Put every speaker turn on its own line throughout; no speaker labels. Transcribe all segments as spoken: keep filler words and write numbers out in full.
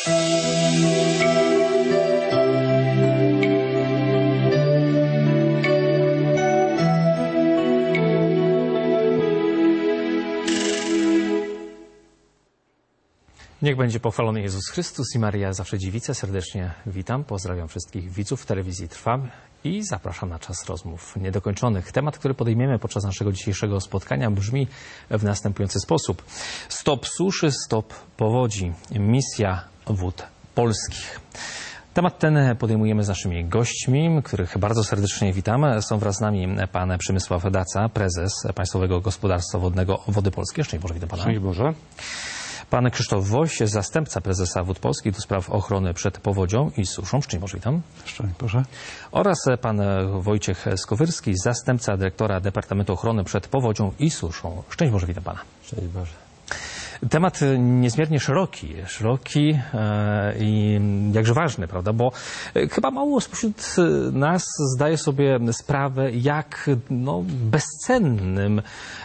Niech będzie pochwalony Jezus Chrystus i Maria Zawsze Dziewica. Serdecznie witam, pozdrawiam wszystkich widzów telewizji Trwam i zapraszam na czas rozmów niedokończonych. Temat, który podejmiemy podczas naszego dzisiejszego spotkania, brzmi w następujący sposób. Stop suszy, stop powodzi. Misja wód polskich. Temat ten podejmujemy z naszymi gośćmi, których bardzo serdecznie witamy. Są wraz z nami pan Przemysław Daca, prezes Państwowego Gospodarstwa Wodnego Wody Polskie. Szczęść Boże, witam pana.
Szczęść Boże.
Pan Krzysztof Woś, zastępca prezesa Wód Polskich do spraw ochrony przed powodzią i suszą. Szczęść Boże, witam.
Szczęść Boże.
Oraz pan Wojciech Skowyrski, zastępca dyrektora Departamentu Ochrony przed Powodzią i Suszą. Szczęść Boże, witam pana.
Szczęść Boże.
Temat niezmiernie szeroki, szeroki e, i jakże ważny, prawda, bo chyba mało spośród nas zdaje sobie sprawę, jak no, bezcennym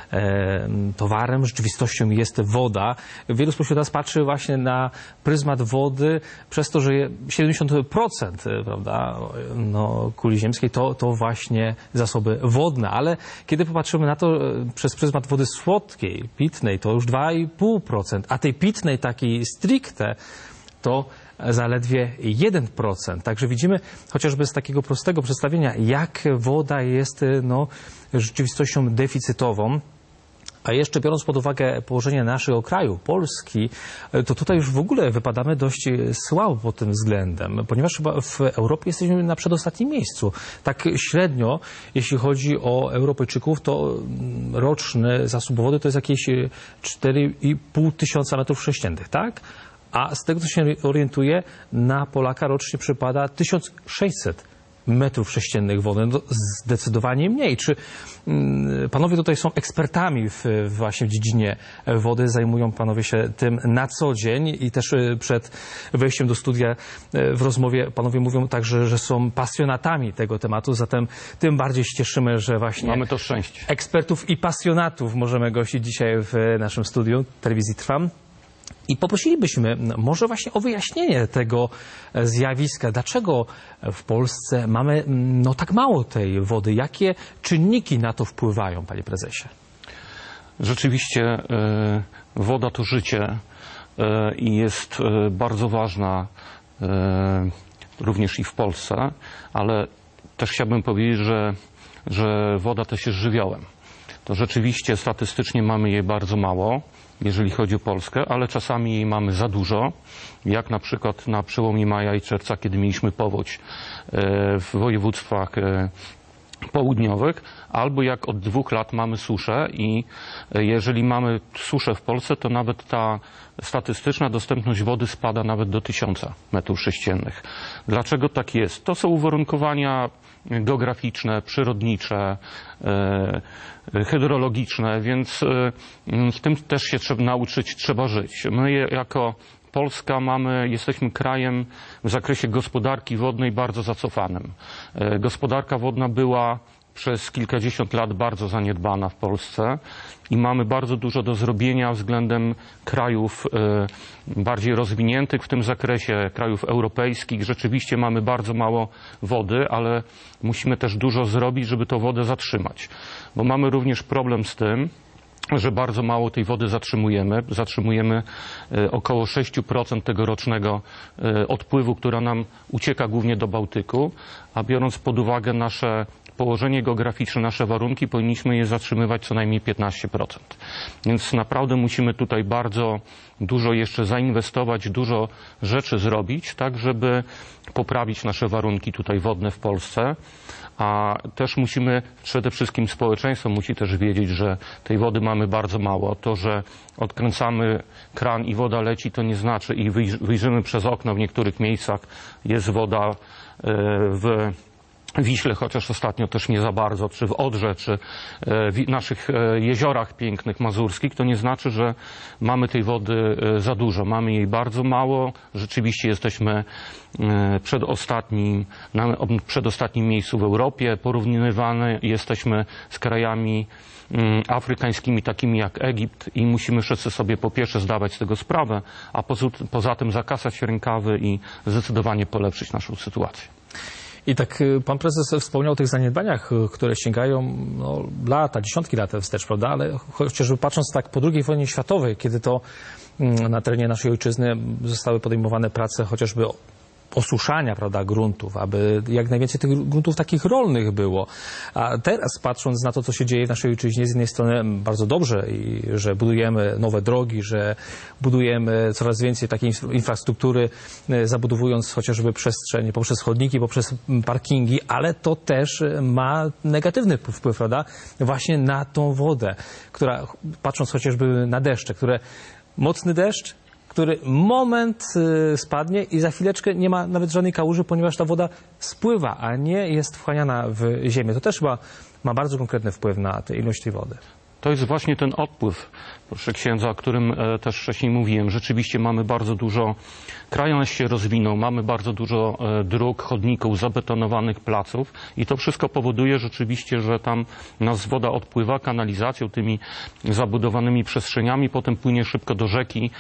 e, towarem, rzeczywistością jest woda. Wielu spośród nas patrzy właśnie na pryzmat wody przez to, że siedemdziesiąt procent, prawda, no, kuli ziemskiej to, to właśnie zasoby wodne, ale kiedy popatrzymy na to przez pryzmat wody słodkiej, pitnej, to już dwa i pół procent, a tej pitnej takiej stricte to zaledwie jeden procent. Także widzimy chociażby z takiego prostego przedstawienia, jak woda jest no, rzeczywistością deficytową. A jeszcze biorąc pod uwagę położenie naszego kraju, Polski, to tutaj już w ogóle wypadamy dość słabo pod tym względem, ponieważ chyba w Europie jesteśmy na przedostatnim miejscu. Tak średnio, jeśli chodzi o Europejczyków, to roczny zasób wody to jest jakieś cztery i pół tysiąca metrów sześciennych, tak? A z tego, co się orientuję, na Polaka rocznie przypada tysiąc sześćset metrów sześciennych wody, no zdecydowanie mniej. Czy mm, panowie tutaj są ekspertami w, właśnie w dziedzinie wody, zajmują panowie się tym na co dzień i też przed wejściem do studia w rozmowie panowie mówią także, że są pasjonatami tego tematu, zatem tym bardziej się cieszymy, że właśnie
mamy to szczęście.
Ekspertów i pasjonatów możemy gościć dzisiaj w naszym studiu telewizji Trwam. I poprosilibyśmy może właśnie o wyjaśnienie tego zjawiska. Dlaczego w Polsce mamy no, tak mało tej wody? Jakie czynniki na to wpływają, panie prezesie?
Rzeczywiście e, woda to życie e, i jest e, bardzo ważna e, również i w Polsce, ale też chciałbym powiedzieć, że, że woda też jest żywiołem. To rzeczywiście statystycznie mamy jej bardzo mało, jeżeli chodzi o Polskę, ale czasami jej mamy za dużo, jak na przykład na przełomie maja i czerwca, kiedy mieliśmy powódź w województwach południowych, albo jak od dwóch lat mamy suszę i jeżeli mamy suszę w Polsce, to nawet ta statystyczna dostępność wody spada nawet do tysiąca metrów sześciennych. Dlaczego tak jest? To są uwarunkowania geograficzne, przyrodnicze, hydrologiczne, więc z tym też się trzeba nauczyć, trzeba żyć. My jako Polska mamy, jesteśmy krajem w zakresie gospodarki wodnej bardzo zacofanym. Gospodarka wodna była przez kilkadziesiąt lat bardzo zaniedbana w Polsce i mamy bardzo dużo do zrobienia względem krajów bardziej rozwiniętych w tym zakresie, krajów europejskich. Rzeczywiście mamy bardzo mało wody, ale musimy też dużo zrobić, żeby tę wodę zatrzymać. Bo mamy również problem z tym, że bardzo mało tej wody zatrzymujemy. Zatrzymujemy około sześć procent tegorocznego odpływu, która nam ucieka głównie do Bałtyku, a biorąc pod uwagę nasze położenie geograficzne, nasze warunki, powinniśmy je zatrzymywać co najmniej piętnaście procent. Więc naprawdę musimy tutaj bardzo dużo jeszcze zainwestować, dużo rzeczy zrobić, tak żeby poprawić nasze warunki tutaj wodne w Polsce. A też musimy, przede wszystkim społeczeństwo musi też wiedzieć, że tej wody mamy bardzo mało. To, że odkręcamy kran i woda leci, to nie znaczy i wyjrzymy przez okno w niektórych miejscach, jest woda w Wiśle, chociaż ostatnio też nie za bardzo, czy w Odrze, czy w naszych jeziorach pięknych mazurskich, to nie znaczy, że mamy tej wody za dużo. Mamy jej bardzo mało. Rzeczywiście jesteśmy przedostatnim, na przedostatnim miejscu w Europie. Porównywani jesteśmy z krajami afrykańskimi, takimi jak Egipt, i musimy wszyscy sobie po pierwsze zdawać z tego sprawę, a poza tym zakasać rękawy i zdecydowanie polepszyć naszą sytuację.
I tak pan prezes wspomniał o tych zaniedbaniach, które sięgają no, lata, dziesiątki lat wstecz, prawda? Ale chociażby patrząc tak po drugiej wojnie światowej, kiedy to na terenie naszej ojczyzny zostały podejmowane prace chociażby osuszania, prawda, gruntów, aby jak najwięcej tych gruntów takich rolnych było. A teraz patrząc na to, co się dzieje w naszej ojczyźnie, z jednej strony bardzo dobrze, i że budujemy nowe drogi, że budujemy coraz więcej takiej infrastruktury, zabudowując chociażby przestrzeń poprzez chodniki, poprzez parkingi, ale to też ma negatywny wpływ, prawda, właśnie na tą wodę, która, patrząc chociażby na deszcze, które mocny deszcz, który moment spadnie i za chwileczkę nie ma nawet żadnej kałuży, ponieważ ta woda spływa, a nie jest wchłaniana w ziemię. To też ma, ma bardzo konkretny wpływ na tę ilość tej wody.
To jest właśnie ten odpływ, proszę księdza, o którym też wcześniej mówiłem. Rzeczywiście mamy bardzo dużo, kraj nasz się rozwinął, mamy bardzo dużo dróg, chodników, zabetonowanych placów i to wszystko powoduje rzeczywiście, że tam nas woda odpływa kanalizacją, tymi zabudowanymi przestrzeniami, potem płynie szybko do rzeki.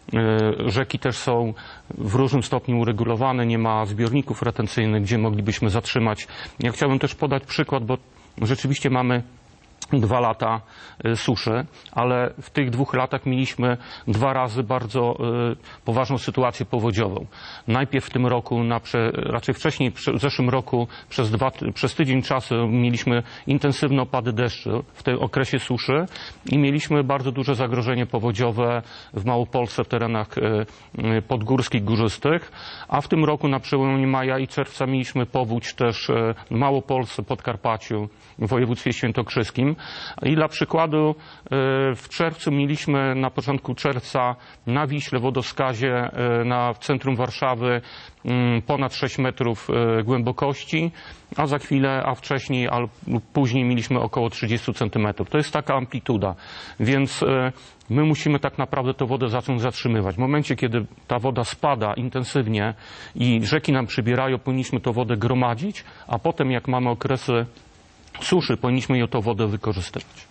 Rzeki też są w różnym stopniu uregulowane, nie ma zbiorników retencyjnych, gdzie moglibyśmy zatrzymać. Ja chciałbym też podać przykład, bo rzeczywiście mamy dwa lata suszy, ale w tych dwóch latach mieliśmy dwa razy bardzo poważną sytuację powodziową. Najpierw w tym roku, na prze, raczej wcześniej, w zeszłym roku przez, dwa, przez tydzień czasu mieliśmy intensywne opady deszczu w tym okresie suszy i mieliśmy bardzo duże zagrożenie powodziowe w Małopolsce, w terenach podgórskich, górzystych, a w tym roku na przełomie maja i czerwca mieliśmy powódź też w Małopolsce, Podkarpaciu, w województwie świętokrzyskim. I dla przykładu w czerwcu mieliśmy na początku czerwca na Wiśle, wodoskazie na, w centrum Warszawy ponad sześć metrów głębokości, a za chwilę, a wcześniej lub później mieliśmy około trzydzieści centymetrów. To jest taka amplituda, więc my musimy tak naprawdę tę wodę zacząć zatrzymywać. W momencie, kiedy ta woda spada intensywnie i rzeki nam przybierają, powinniśmy tę wodę gromadzić, a potem jak mamy okresy suszy, powinniśmy ją tą wodę wykorzystywać.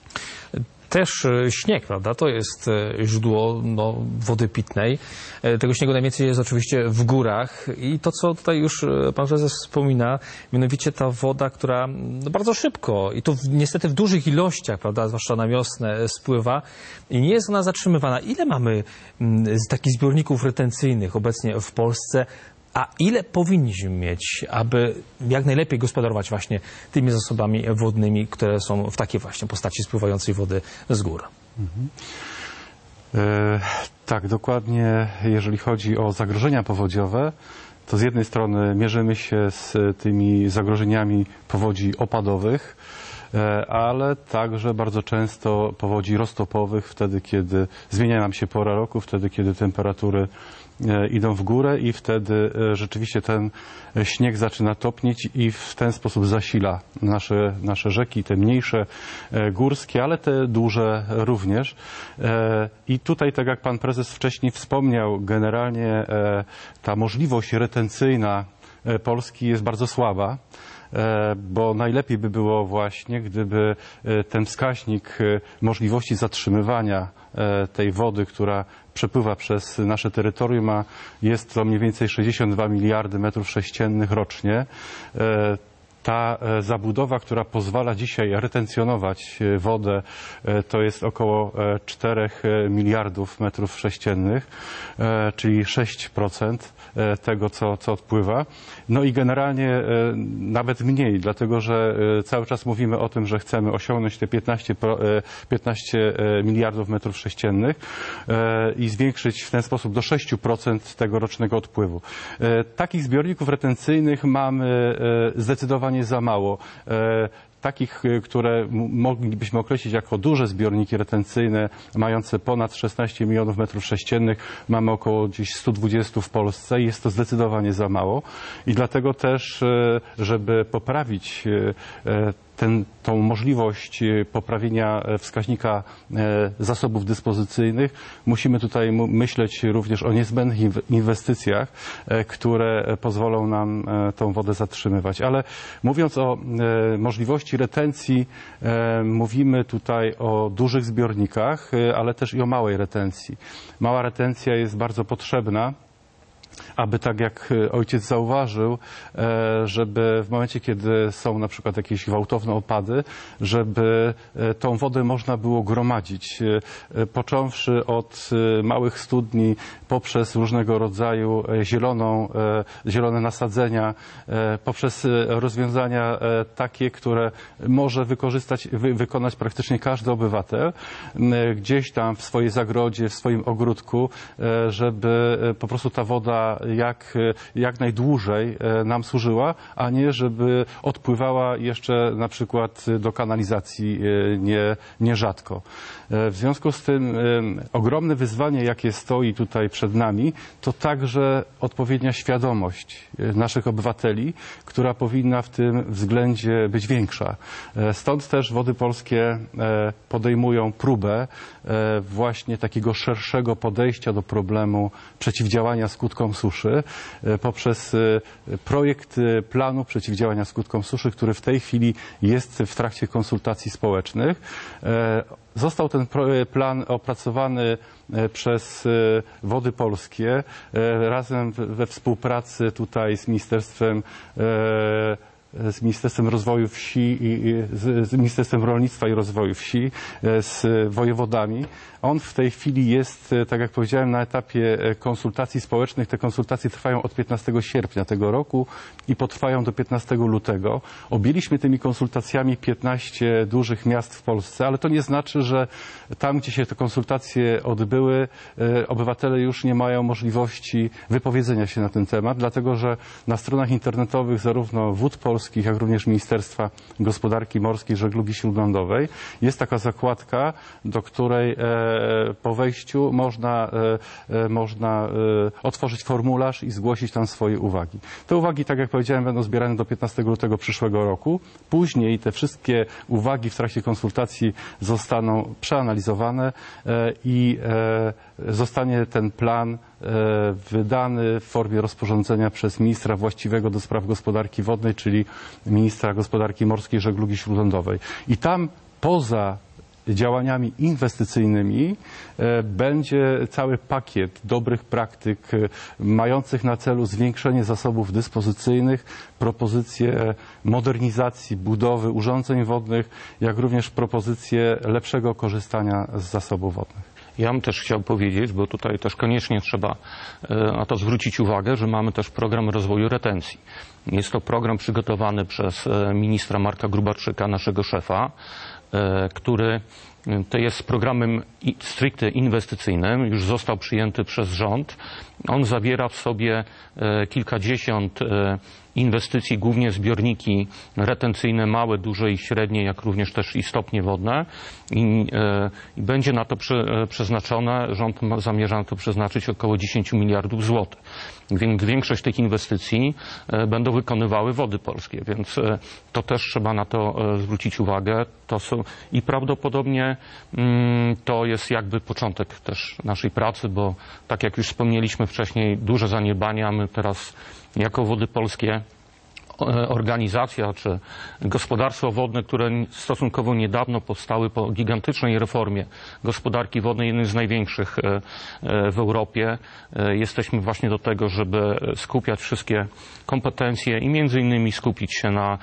Też śnieg, prawda, to jest źródło no, wody pitnej. Tego śniegu najwięcej jest oczywiście w górach i to, co tutaj już pan prezes wspomina, mianowicie ta woda, która no, bardzo szybko i to w, niestety w dużych ilościach, prawda, zwłaszcza na wiosnę, spływa i nie jest ona zatrzymywana. Ile mamy m, takich zbiorników retencyjnych obecnie w Polsce? A ile powinniśmy mieć, aby jak najlepiej gospodarować właśnie tymi zasobami wodnymi, które są w takiej właśnie postaci spływającej wody z gór?
Mhm. E, tak, dokładnie. Jeżeli chodzi o zagrożenia powodziowe, to z jednej strony mierzymy się z tymi zagrożeniami powodzi opadowych, ale także bardzo często powodzi roztopowych, wtedy kiedy zmienia nam się pora roku, wtedy kiedy temperatury idą w górę i wtedy rzeczywiście ten śnieg zaczyna topnieć i w ten sposób zasila nasze, nasze rzeki, te mniejsze górskie, ale te duże również. I tutaj, tak jak pan prezes wcześniej wspomniał, generalnie ta możliwość retencyjna Polski jest bardzo słaba, bo najlepiej by było właśnie, gdyby ten wskaźnik możliwości zatrzymywania tej wody, która przepływa przez nasze terytorium, a jest to mniej więcej sześćdziesiąt dwa miliardy metrów sześciennych rocznie. Ta zabudowa, która pozwala dzisiaj retencjonować wodę, to jest około czterech miliardów metrów sześciennych, czyli sześć procent tego, co, co odpływa. No i generalnie nawet mniej, dlatego że cały czas mówimy o tym, że chcemy osiągnąć te piętnaście, piętnaście miliardów metrów sześciennych i zwiększyć w ten sposób do sześć procent tego rocznego odpływu. Takich zbiorników retencyjnych mamy zdecydowanie za mało. takich, które moglibyśmy określić jako duże zbiorniki retencyjne, mające ponad szesnaście milionów metrów sześciennych, mamy około gdzieś stu dwudziestu w Polsce i jest to zdecydowanie za mało. I dlatego też, żeby poprawić ten, tą możliwość poprawienia wskaźnika zasobów dyspozycyjnych, musimy tutaj myśleć również o niezbędnych inwestycjach, które pozwolą nam tą wodę zatrzymywać. Ale mówiąc o możliwości retencji, mówimy tutaj o dużych zbiornikach, ale też i o małej retencji. Mała retencja jest bardzo potrzebna, aby, tak jak ojciec zauważył, żeby w momencie, kiedy są na przykład jakieś gwałtowne opady, żeby tą wodę można było gromadzić, począwszy od małych studni, poprzez różnego rodzaju zieloną, zielone nasadzenia, poprzez rozwiązania takie, które może wykorzystać, wy, wykonać praktycznie każdy obywatel, gdzieś tam w swojej zagrodzie, w swoim ogródku, żeby po prostu ta woda jak, jak najdłużej nam służyła, a nie żeby odpływała jeszcze na przykład do kanalizacji nie, nierzadko. W związku z tym ogromne wyzwanie, jakie stoi tutaj przed nami, to także odpowiednia świadomość naszych obywateli, która powinna w tym względzie być większa. Stąd też Wody Polskie podejmują próbę właśnie takiego szerszego podejścia do problemu przeciwdziałania skutkom suszy poprzez projekt planu przeciwdziałania skutkom suszy, który w tej chwili jest w trakcie konsultacji społecznych. Został ten plan opracowany przez Wody Polskie razem we współpracy tutaj z Ministerstwem z Ministerstwem Rozwoju Wsi i z Ministerstwem Rolnictwa i Rozwoju Wsi, z wojewodami. On w tej chwili jest, tak jak powiedziałem, na etapie konsultacji społecznych. Te konsultacje trwają od piętnastego sierpnia tego roku i potrwają do piętnastego lutego. Objęliśmy tymi konsultacjami piętnaście dużych miast w Polsce, ale to nie znaczy, że tam, gdzie się te konsultacje odbyły, obywatele już nie mają możliwości wypowiedzenia się na ten temat, dlatego że na stronach internetowych zarówno Wód Polskich, jak również Ministerstwa Gospodarki Morskiej i Żeglugi Śródlądowej jest taka zakładka, do której po wejściu można, można otworzyć formularz i zgłosić tam swoje uwagi. Te uwagi, tak jak powiedziałem, będą zbierane do piętnastego lutego przyszłego roku. Później te wszystkie uwagi w trakcie konsultacji zostaną przeanalizowane i zostanie ten plan wydany w formie rozporządzenia przez ministra właściwego do spraw gospodarki wodnej, czyli ministra gospodarki morskiej i żeglugi śródlądowej. I tam poza działaniami inwestycyjnymi będzie cały pakiet dobrych praktyk mających na celu zwiększenie zasobów dyspozycyjnych, propozycje modernizacji, budowy urządzeń wodnych, jak również propozycje lepszego korzystania z zasobów wodnych.
Ja bym też chciał powiedzieć, bo tutaj też koniecznie trzeba na to zwrócić uwagę, że mamy też program rozwoju retencji. Jest to program przygotowany przez ministra Marka Grubarczyka, naszego szefa, który to jest programem stricte inwestycyjnym, już został przyjęty przez rząd. On zawiera w sobie kilkadziesiąt inwestycji, głównie zbiorniki retencyjne, małe, duże i średnie, jak również też i stopnie wodne. I, i będzie na to prze, przeznaczone, rząd zamierza na to przeznaczyć około dziesięć miliardów złotych. Więc większość tych inwestycji będą wykonywały Wody Polskie, więc to też trzeba na to zwrócić uwagę. To są, i prawdopodobnie mm, to jest jakby początek też naszej pracy, bo tak jak już wspomnieliśmy wcześniej, duże zaniedbania. My teraz jako Wody Polskie, organizacja czy gospodarstwo wodne, które stosunkowo niedawno powstały po gigantycznej reformie gospodarki wodnej, jednej z największych w Europie. Jesteśmy właśnie do tego, żeby skupiać wszystkie kompetencje i między innymi skupić się na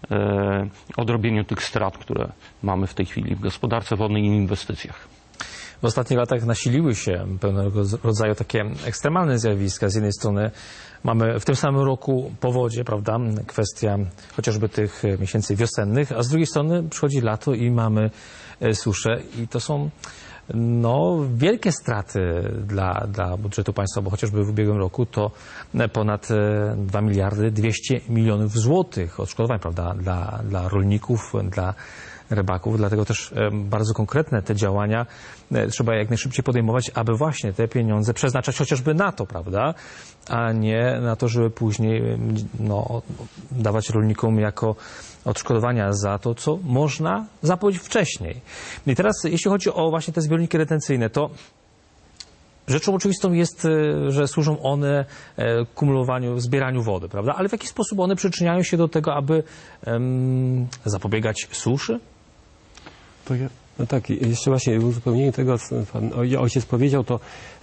odrobieniu tych strat, które mamy w tej chwili w gospodarce wodnej i inwestycjach.
W ostatnich latach nasiliły się pewnego rodzaju takie ekstremalne zjawiska. Z jednej strony mamy w tym samym roku powodzie, prawda, kwestia chociażby tych miesięcy wiosennych, a z drugiej strony przychodzi lato i mamy suszę i to są no, wielkie straty dla, dla budżetu państwa, bo chociażby w ubiegłym roku to ponad dwa miliardy dwieście milionów złotych odszkodowań, prawda, dla, dla rolników, dla rybaków, dlatego też bardzo konkretne te działania trzeba jak najszybciej podejmować, aby właśnie te pieniądze przeznaczać chociażby na to, prawda, a nie na to, żeby później no, dawać rolnikom jako odszkodowania za to, co można zapowiedzieć wcześniej. I teraz, jeśli chodzi o właśnie te zbiorniki retencyjne, to rzeczą oczywistą jest, że służą one kumulowaniu, zbieraniu wody, prawda? Ale w jaki sposób one przyczyniają się do tego, aby um, zapobiegać suszy?
To ja, no tak, jeszcze właśnie uzupełnienie tego, co pan ojciec powiedział, to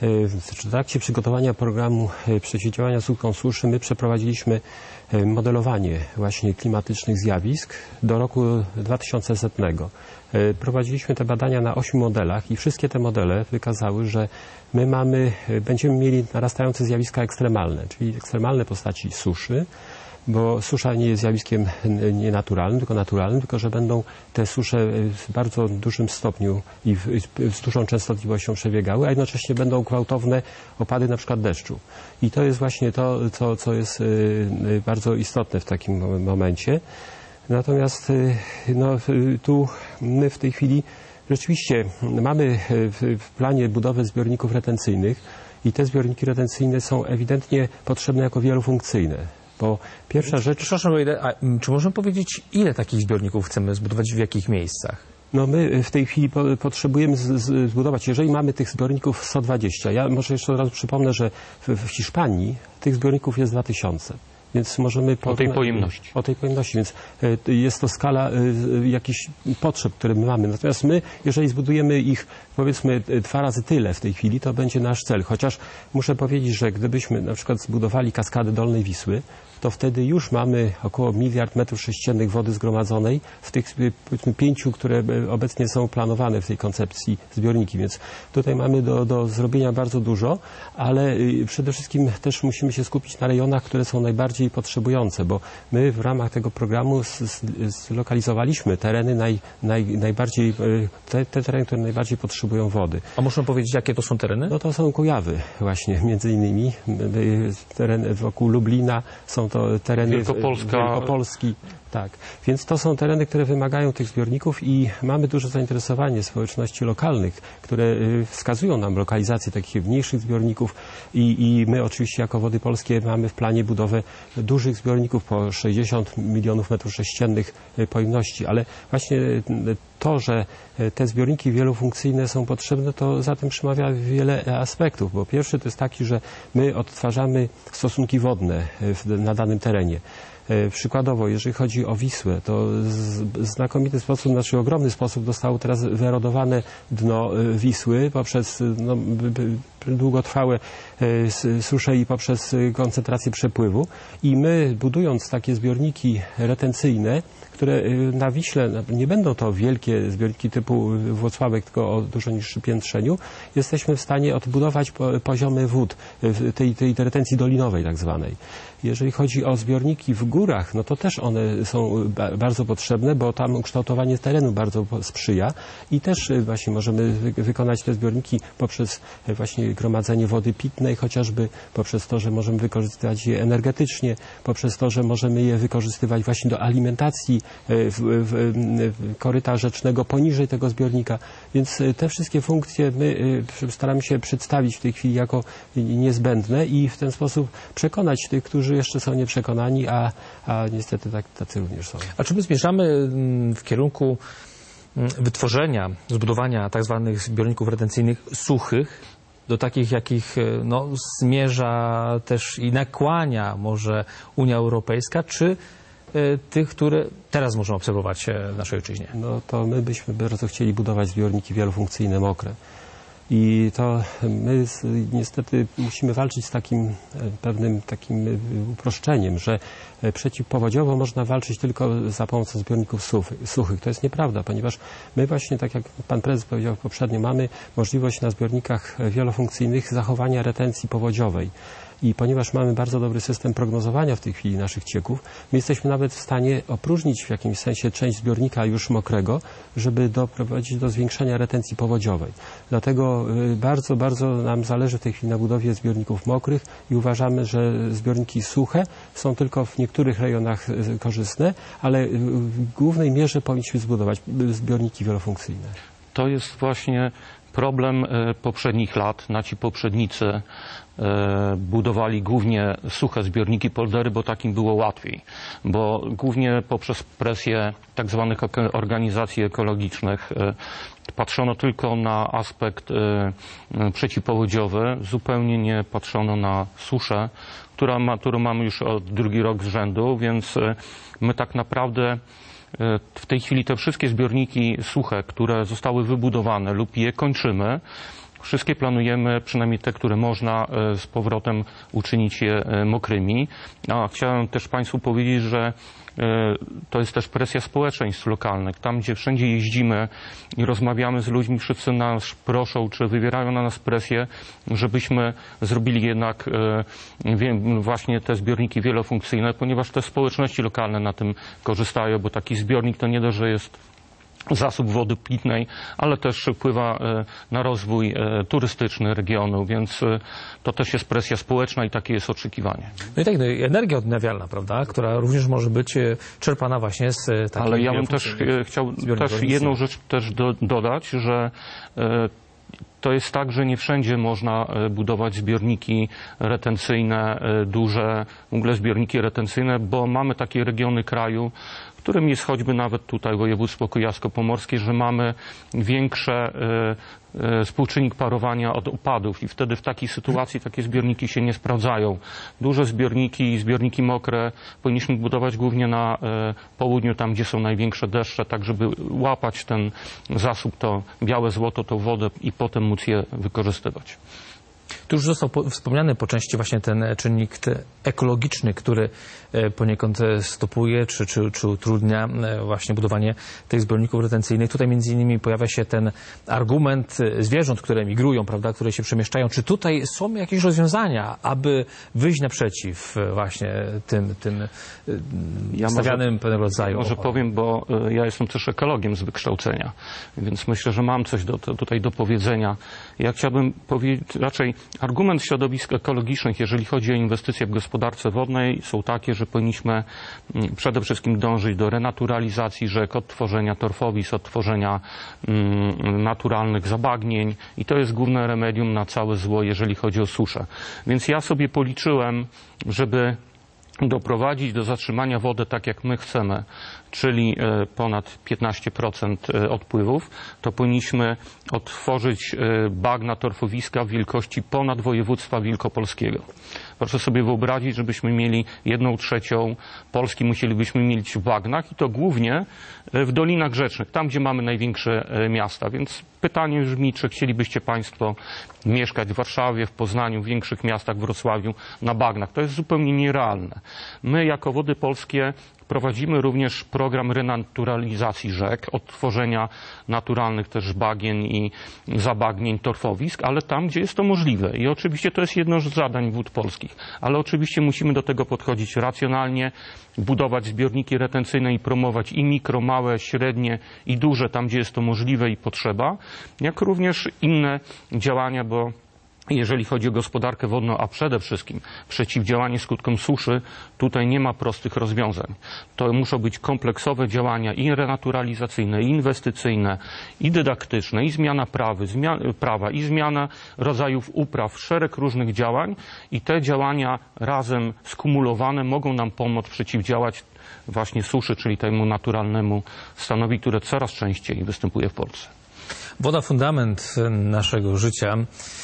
w trakcie przygotowania programu przeciwdziałania skutkom suszy my przeprowadziliśmy modelowanie właśnie klimatycznych zjawisk do roku dwa tysiące setnego. Prowadziliśmy te badania na ośmiu modelach i wszystkie te modele wykazały, że my mamy, będziemy mieli narastające zjawiska ekstremalne, czyli ekstremalne postaci suszy, bo susza nie jest zjawiskiem nienaturalnym, tylko naturalnym, tylko że będą te susze w bardzo dużym stopniu i w, z dużą częstotliwością przebiegały, a jednocześnie będą gwałtowne opady na przykład deszczu. I to jest właśnie to, co, co jest bardzo istotne w takim momencie. Natomiast no, tu my w tej chwili rzeczywiście mamy w planie budowę zbiorników retencyjnych i te zbiorniki retencyjne są ewidentnie potrzebne jako wielofunkcyjne. Bo pierwsza rzecz...
Przepraszam, a czy możemy powiedzieć, ile takich zbiorników chcemy zbudować, w jakich miejscach?
No my w tej chwili po, potrzebujemy z, z, zbudować, jeżeli mamy tych zbiorników sto dwadzieścia, ja może jeszcze od razu przypomnę, że w, w Hiszpanii tych zbiorników jest dwa tysiące. Więc możemy...
O tej pojemności.
O tej pojemności, więc jest to skala jakichś potrzeb, które my mamy. Natomiast my, jeżeli zbudujemy ich, powiedzmy, dwa razy tyle w tej chwili, to będzie nasz cel. Chociaż muszę powiedzieć, że gdybyśmy na przykład zbudowali kaskadę Dolnej Wisły, to wtedy już mamy około miliard metrów sześciennych wody zgromadzonej w tych, powiedzmy, pięciu, które obecnie są planowane w tej koncepcji zbiorniki. Więc tutaj mamy do, do zrobienia bardzo dużo, ale przede wszystkim też musimy się skupić na rejonach, które są najbardziej potrzebujące, bo my w ramach tego programu zlokalizowaliśmy tereny naj, naj, najbardziej, te, te tereny, które najbardziej potrzebują wody.
A można powiedzieć, jakie to są tereny?
No to są Kujawy właśnie, między innymi. Tereny wokół Lublina, są to tereny
Wielkopolska.
Wielkopolski. Tak, więc to są tereny, które wymagają tych zbiorników i mamy duże zainteresowanie społeczności lokalnych, które wskazują nam lokalizację takich mniejszych zbiorników i, i my oczywiście jako Wody Polskie mamy w planie budowę dużych zbiorników po sześćdziesiąt milionów metrów sześciennych pojemności, ale właśnie to, że te zbiorniki wielofunkcyjne są potrzebne, to za tym przemawia wiele aspektów, bo pierwszy to jest taki, że my odtwarzamy stosunki wodne na danym terenie. Przykładowo, jeżeli chodzi o Wisłę, to w znakomity sposób, znaczy ogromny sposób zostało teraz wyerodowane dno Wisły poprzez no, długotrwałe susze i poprzez koncentrację przepływu. I my, budując takie zbiorniki retencyjne, które na Wiśle nie będą to wielkie zbiorniki typu Włocławek, tylko o dużo niższym piętrzeniu, jesteśmy w stanie odbudować poziomy wód tej, tej retencji dolinowej tak zwanej. Jeżeli chodzi o zbiorniki w górach, no to też one są bardzo potrzebne, bo tam ukształtowanie terenu bardzo sprzyja i też właśnie możemy wykonać te zbiorniki poprzez właśnie gromadzenie wody pitnej, chociażby poprzez to, że możemy wykorzystywać je energetycznie, poprzez to, że możemy je wykorzystywać właśnie do alimentacji w, w, w koryta rzecznego poniżej tego zbiornika. Więc te wszystkie funkcje my staramy się przedstawić w tej chwili jako niezbędne i w ten sposób przekonać tych, którzy jeszcze są nieprzekonani, a, a niestety tak, tacy również są.
A czy my zmierzamy w kierunku wytworzenia, zbudowania tak zwanych zbiorników retencyjnych suchych, do takich, jakich no, zmierza też i nakłania może Unia Europejska, czy tych, które teraz możemy obserwować w naszej ojczyźnie?
No to my byśmy bardzo chcieli budować zbiorniki wielofunkcyjne mokre. I to my niestety musimy walczyć z takim pewnym takim uproszczeniem, że przeciwpowodziowo można walczyć tylko za pomocą zbiorników suchych. To jest nieprawda, ponieważ my właśnie, tak jak pan prezes powiedział poprzednio, mamy możliwość na zbiornikach wielofunkcyjnych zachowania retencji powodziowej. I ponieważ mamy bardzo dobry system prognozowania w tej chwili naszych cieków, my jesteśmy nawet w stanie opróżnić w jakimś sensie część zbiornika już mokrego, żeby doprowadzić do zwiększenia retencji powodziowej. Dlatego bardzo, bardzo nam zależy w tej chwili na budowie zbiorników mokrych i uważamy, że zbiorniki suche są tylko w niektórych rejonach korzystne, ale w głównej mierze powinniśmy zbudować zbiorniki wielofunkcyjne.
To jest właśnie problem poprzednich lat. Nasi poprzednicy budowali głównie suche zbiorniki poldery, bo takim było łatwiej. Bo głównie poprzez presję tak zwanych organizacji ekologicznych patrzono tylko na aspekt przeciwpowodziowy, zupełnie nie patrzono na suszę, która ma, którą mamy już od drugi rok z rzędu, więc my tak naprawdę w tej chwili te wszystkie zbiorniki suche, które zostały wybudowane lub je kończymy, wszystkie planujemy, przynajmniej te, które można, z powrotem uczynić je mokrymi. A chciałem też Państwu powiedzieć, że to jest też presja społeczeństw lokalnych. Tam, gdzie wszędzie jeździmy i rozmawiamy z ludźmi, wszyscy nas proszą, czy wywierają na nas presję, żebyśmy zrobili jednak właśnie te zbiorniki wielofunkcyjne, ponieważ te społeczności lokalne na tym korzystają, bo taki zbiornik to nie dość, że jest zasób wody pitnej, ale też wpływa na rozwój turystyczny regionu, więc to też jest presja społeczna i takie jest oczekiwanie.
No i tak, no, energia odnawialna, prawda, która również może być czerpana właśnie z takich...
Ale ja bym też chciał też jedną rzecz też do, dodać, że to jest tak, że nie wszędzie można budować zbiorniki retencyjne, duże, w ogóle zbiorniki retencyjne, bo mamy takie regiony kraju, którym jest choćby nawet tutaj województwo kujawsko-pomorskie, że mamy większe współczynnik parowania od opadów i wtedy w takiej sytuacji takie zbiorniki się nie sprawdzają. Duże zbiorniki i zbiorniki mokre powinniśmy budować głównie na południu, tam gdzie są największe deszcze, tak żeby łapać ten zasób, to białe złoto, tą wodę i potem móc je wykorzystywać.
Tu już został po, wspomniany po części właśnie ten czynnik ekologiczny, który poniekąd stopuje czy, czy, czy utrudnia właśnie budowanie tych zbiorników retencyjnych. Tutaj między innymi pojawia się ten argument zwierząt, które migrują, prawda, które się przemieszczają. Czy tutaj są jakieś rozwiązania, aby wyjść naprzeciw właśnie tym, tym ja stawianym pewnego rodzaju?
Może powiem, bo ja jestem też ekologiem z wykształcenia, więc myślę, że mam coś do, to, tutaj do powiedzenia. Ja chciałbym powiedzieć, raczej argument środowisk ekologicznych, jeżeli chodzi o inwestycje w gospodarce wodnej, są takie, że powinniśmy przede wszystkim dążyć do renaturalizacji rzek, odtworzenia torfowisk, odtworzenia mm, naturalnych zabagnień i to jest główne remedium na całe zło, jeżeli chodzi o suszę. Więc ja sobie policzyłem, żeby doprowadzić do zatrzymania wody tak jak my chcemy, czyli ponad piętnaście procent odpływów, to powinniśmy odtworzyć bagna torfowiska w wielkości ponad województwa wielkopolskiego. Proszę sobie wyobrazić, żebyśmy mieli jedną trzecią Polski musielibyśmy mieć w bagnach i to głównie w dolinach rzecznych, tam gdzie mamy największe miasta. Więc pytanie brzmi, czy chcielibyście Państwo mieszkać w Warszawie, w Poznaniu, w większych miastach, w Wrocławiu na bagnach. To jest zupełnie nierealne. My jako Wody Polskie prowadzimy również program renaturalizacji rzek, odtworzenia naturalnych też bagien i zabagnień torfowisk, ale tam, gdzie jest to możliwe. I oczywiście to jest jedno z zadań Wód Polskich. Ale oczywiście musimy do tego podchodzić racjonalnie, budować zbiorniki retencyjne i promować i mikro, małe, średnie i duże tam, gdzie jest to możliwe i potrzeba, jak również inne działania, bo jeżeli chodzi o gospodarkę wodną, a przede wszystkim przeciwdziałanie skutkom suszy, tutaj nie ma prostych rozwiązań. To muszą być kompleksowe działania i renaturalizacyjne, i inwestycyjne, i dydaktyczne, i zmiana prawy, zmia prawa, i zmiana rodzajów upraw, szereg różnych działań i te działania razem skumulowane mogą nam pomóc przeciwdziałać właśnie suszy, czyli temu naturalnemu stanowi, które coraz częściej występuje w Polsce.
Woda, fundament naszego życia.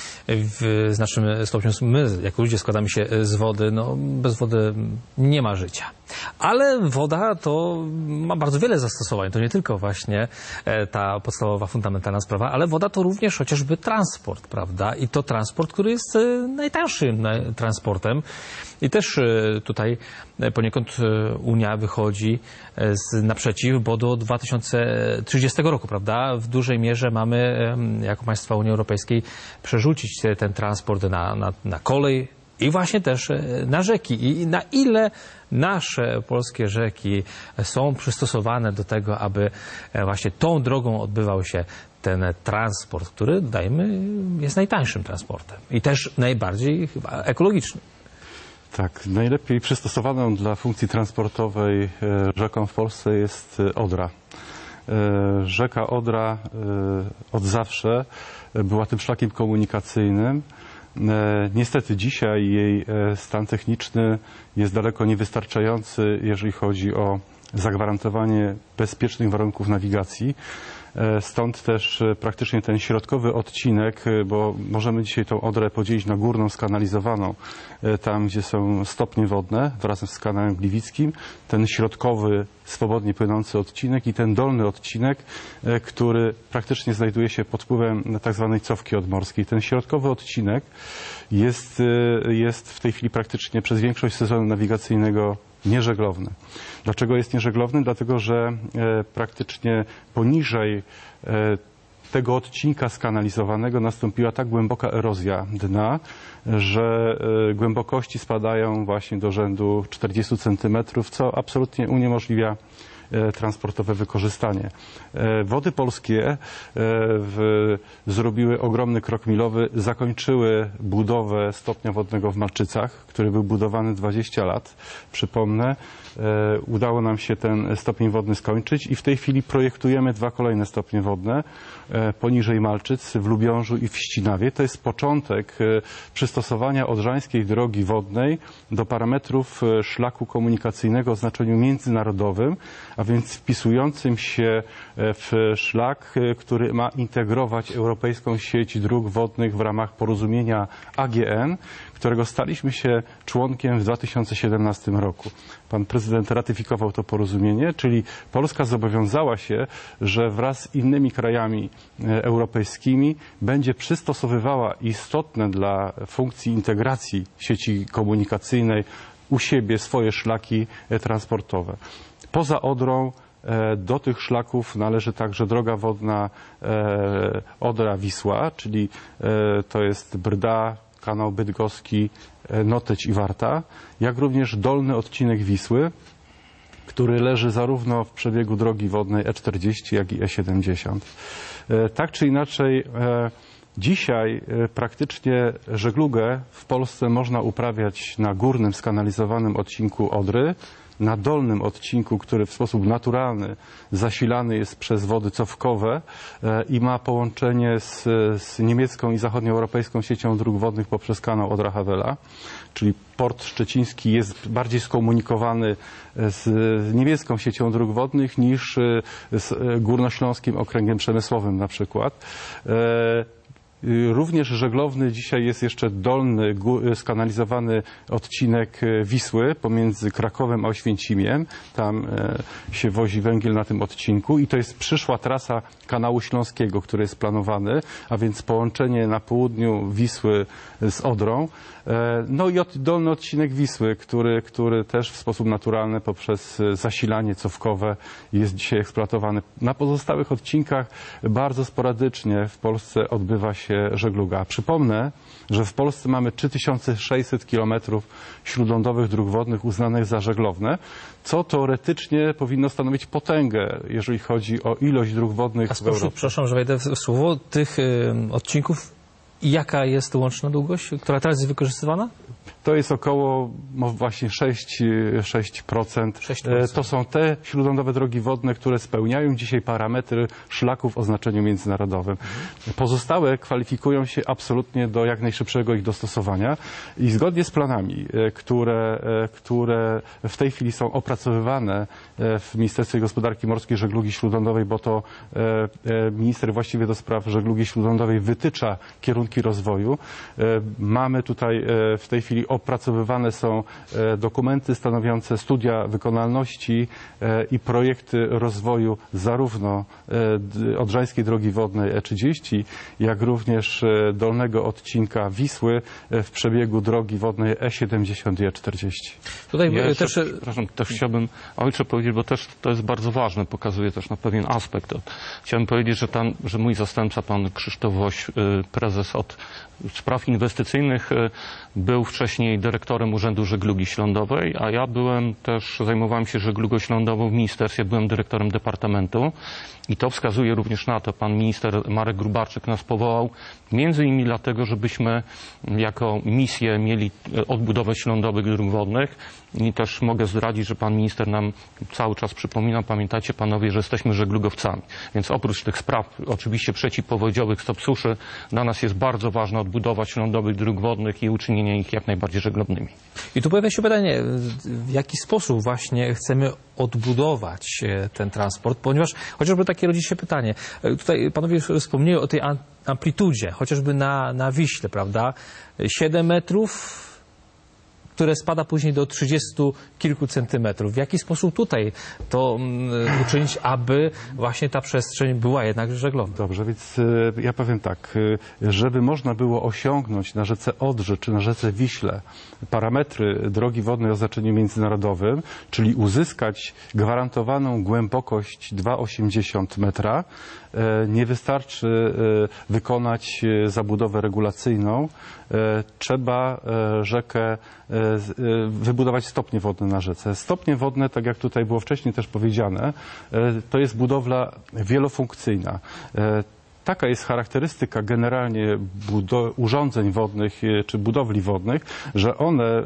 W znacznym stopniu my, jako ludzie, składamy się z wody. No, bez wody nie ma życia. Ale woda to ma bardzo wiele zastosowań. To nie tylko właśnie ta podstawowa, fundamentalna sprawa, ale woda to również chociażby transport, prawda? I to transport, który jest najtańszym transportem. I też tutaj poniekąd Unia wychodzi z, naprzeciw, bo do dwa tysiące trzydziestego roku, prawda, w dużej mierze mamy jako państwa Unii Europejskiej przerzucić ten transport na, na, na kolej, i właśnie też na rzeki. I na ile nasze polskie rzeki są przystosowane do tego, aby właśnie tą drogą odbywał się ten transport, który, dajmy, jest najtańszym transportem i też najbardziej chyba ekologicznym.
Tak, najlepiej przystosowaną dla funkcji transportowej rzeką w Polsce jest Odra. Rzeka Odra od zawsze była tym szlakiem komunikacyjnym. Niestety dzisiaj jej stan techniczny jest daleko niewystarczający, jeżeli chodzi o zagwarantowanie bezpiecznych warunków nawigacji. Stąd też praktycznie ten środkowy odcinek, bo możemy dzisiaj tą Odrę podzielić na górną skanalizowaną, tam gdzie są stopnie wodne wraz z kanałem Gliwickim, ten środkowy, swobodnie płynący odcinek i ten dolny odcinek, który praktycznie znajduje się pod wpływem tak zwanej cofki odmorskiej. Ten środkowy odcinek jest, jest w tej chwili praktycznie przez większość sezonu nawigacyjnego nieżeglowny. Dlaczego jest nieżeglowny? Dlatego, że e, praktycznie poniżej e, tego odcinka skanalizowanego nastąpiła tak głęboka erozja dna, że e, głębokości spadają właśnie do rzędu czterdziestu centymetrów, co absolutnie uniemożliwia transportowe wykorzystanie. Wody Polskie w, zrobiły ogromny krok milowy, zakończyły budowę stopnia wodnego w Malczycach, który był budowany dwadzieścia lat. Przypomnę, udało nam się ten stopień wodny skończyć i w tej chwili projektujemy dwa kolejne stopnie wodne poniżej Malczyc, w Lubiążu i w Ścinawie. To jest początek przystosowania odrzańskiej drogi wodnej do parametrów szlaku komunikacyjnego o znaczeniu międzynarodowym, a więc wpisującym się w szlak, który ma integrować europejską sieć dróg wodnych w ramach porozumienia A G N, którego staliśmy się członkiem w dwa tysiące siedemnastym roku. Pan prezydent ratyfikował to porozumienie, czyli Polska zobowiązała się, że wraz z innymi krajami europejskimi będzie przystosowywała istotne dla funkcji integracji sieci komunikacyjnej u siebie swoje szlaki transportowe. Poza Odrą do tych szlaków należy także droga wodna Odra-Wisła, czyli to jest Brda, kanał bydgoski, Noteć i Warta, jak również dolny odcinek Wisły, który leży zarówno w przebiegu drogi wodnej E czterdzieści, jak i E siedemdziesiąt. Tak czy inaczej, dzisiaj praktycznie żeglugę w Polsce można uprawiać na górnym, skanalizowanym odcinku Odry, na dolnym odcinku, który w sposób naturalny zasilany jest przez wody cofkowe i ma połączenie z, z niemiecką i zachodnioeuropejską siecią dróg wodnych poprzez kanał Odra-Hawela, czyli port szczeciński jest bardziej skomunikowany z niemiecką siecią dróg wodnych niż z górnośląskim okręgiem przemysłowym na przykład. Również żeglowny dzisiaj jest jeszcze dolny, skanalizowany odcinek Wisły pomiędzy Krakowem a Oświęcimiem. Tam się wozi węgiel na tym odcinku i to jest przyszła trasa kanału Śląskiego, który jest planowany, a więc połączenie na południu Wisły z Odrą. No i od, dolny odcinek Wisły, który, który też w sposób naturalny poprzez zasilanie cofkowe jest dzisiaj eksploatowany. Na pozostałych odcinkach bardzo sporadycznie w Polsce odbywa się żegluga. Przypomnę, że w Polsce mamy trzy tysiące sześćset kilometrów śródlądowych dróg wodnych uznanych za żeglowne, co teoretycznie powinno stanowić potęgę, jeżeli chodzi o ilość dróg wodnych
A
w Europie.
Przepraszam, że wejdę w słowo. Tych y, odcinków, jaka jest łączna długość, która teraz jest wykorzystywana?
To jest około no właśnie sześć procent. To są te śródlądowe drogi wodne, które spełniają dzisiaj parametry szlaków o znaczeniu międzynarodowym. Pozostałe kwalifikują się absolutnie do jak najszybszego ich dostosowania i zgodnie z planami, które, które w tej chwili są opracowywane w Ministerstwie Gospodarki Morskiej i Żeglugi Śródlądowej, bo to minister właściwy do spraw żeglugi śródlądowej wytycza kierunki rozwoju. Mamy tutaj w tej chwili opracowywane są dokumenty stanowiące studia wykonalności i projekty rozwoju zarówno Odrzańskiej Drogi Wodnej E trzydzieści, jak również dolnego odcinka Wisły w przebiegu drogi wodnej E siedemdziesiąt i E czterdzieści.
Tutaj
ja
też...
jeszcze, przepraszam, też chciałbym ojcze powiedzieć, bo też to jest bardzo ważne, pokazuje też na pewien aspekt. Chciałbym powiedzieć, że, tam, że mój zastępca, pan Krzysztof Woś, prezes od spraw inwestycyjnych, był wcześniej wcześniej dyrektorem Urzędu Żeglugi Śródlądowej, a ja byłem też, zajmowałem się żeglugą śródlądową w ministerstwie, byłem dyrektorem departamentu i to wskazuje również na to, pan minister Marek Grubarczyk nas powołał, między innymi dlatego, żebyśmy jako misję mieli odbudowę śródlądowych dróg wodnych i też mogę zdradzić, że pan minister nam cały czas przypomina, pamiętajcie panowie, że jesteśmy żeglugowcami, więc oprócz tych spraw oczywiście przeciwpowodziowych, stop suszy, dla nas jest bardzo ważna odbudowa śródlądowych dróg wodnych i uczynienie ich jak najbardziej żeglownymi.
I tu pojawia się pytanie, w jaki sposób właśnie chcemy odbudować ten transport, ponieważ chociażby takie rodzi się pytanie, tutaj panowie wspomnieli o tej amplitudzie, chociażby na, na Wiśle, prawda, siedem metrów, które spada później do trzydziestu kilku centymetrów. W jaki sposób tutaj to um, uczynić, aby właśnie ta przestrzeń była jednak żeglowna?
Dobrze, więc ja powiem tak, żeby można było osiągnąć na rzece Odrze czy na rzece Wiśle parametry drogi wodnej o znaczeniu międzynarodowym, czyli uzyskać gwarantowaną głębokość dwa przecinek osiemdziesiąt metra, nie wystarczy wykonać zabudowę regulacyjną, trzeba rzekę wybudować stopnie wodne na rzece. Stopnie wodne, tak jak tutaj było wcześniej też powiedziane, to jest budowla wielofunkcyjna. Taka jest charakterystyka generalnie urządzeń wodnych czy budowli wodnych, że one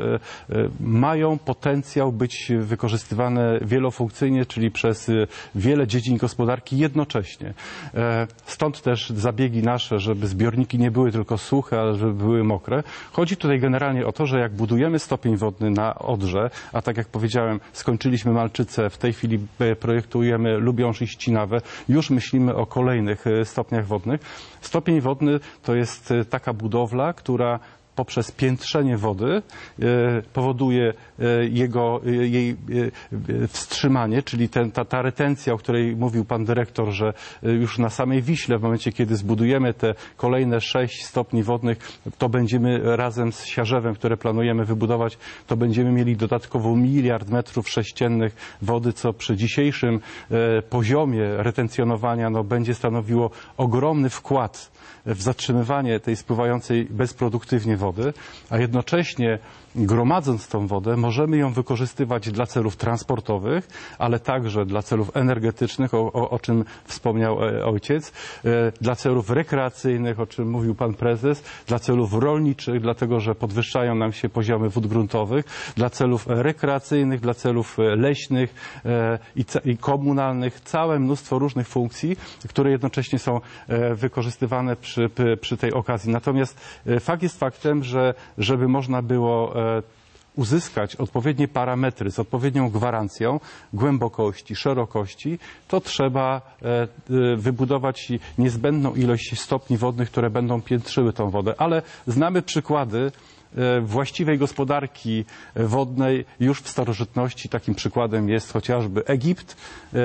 mają potencjał być wykorzystywane wielofunkcyjnie, czyli przez wiele dziedzin gospodarki jednocześnie. Stąd też zabiegi nasze, żeby zbiorniki nie były tylko suche, ale żeby były mokre. Chodzi tutaj generalnie o to, że jak budujemy stopień wodny na Odrze, a tak jak powiedziałem, skończyliśmy Malczycę, w tej chwili projektujemy Lubiąż i Ścinawę, już myślimy o kolejnych stopniach wodnych. Stopień wodny to jest taka budowla, która poprzez piętrzenie wody powoduje jego, jej wstrzymanie, czyli ten, ta, ta retencja, o której mówił pan dyrektor, że już na samej Wiśle, w momencie kiedy zbudujemy te kolejne sześć stopni wodnych, to będziemy razem z Siarzewem, które planujemy wybudować, to będziemy mieli dodatkowo miliard metrów sześciennych wody, co przy dzisiejszym poziomie retencjonowania no, będzie stanowiło ogromny wkład w zatrzymywanie tej spływającej bezproduktywnie wody, a jednocześnie gromadząc tą wodę możemy ją wykorzystywać dla celów transportowych, ale także dla celów energetycznych, o, o, o czym wspomniał ojciec, dla celów rekreacyjnych, o czym mówił pan prezes, dla celów rolniczych, dlatego że podwyższają nam się poziomy wód gruntowych, dla celów rekreacyjnych, dla celów leśnych i, i komunalnych, całe mnóstwo różnych funkcji, które jednocześnie są wykorzystywane przy, przy tej okazji. Natomiast fakt jest faktem, że żeby można było uzyskać odpowiednie parametry z odpowiednią gwarancją głębokości, szerokości, to trzeba wybudować niezbędną ilość stopni wodnych, które będą piętrzyły tą wodę. Ale znamy przykłady właściwej gospodarki wodnej już w starożytności. Takim przykładem jest chociażby Egipt,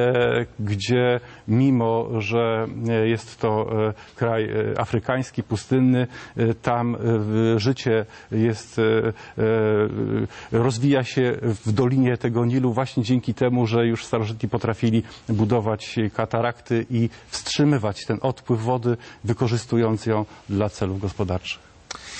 gdzie mimo, że jest to kraj afrykański, pustynny, tam życie jest, rozwija się w dolinie tego Nilu właśnie dzięki temu, że już starożytni potrafili budować katarakty i wstrzymywać ten odpływ wody, wykorzystując ją dla celów gospodarczych.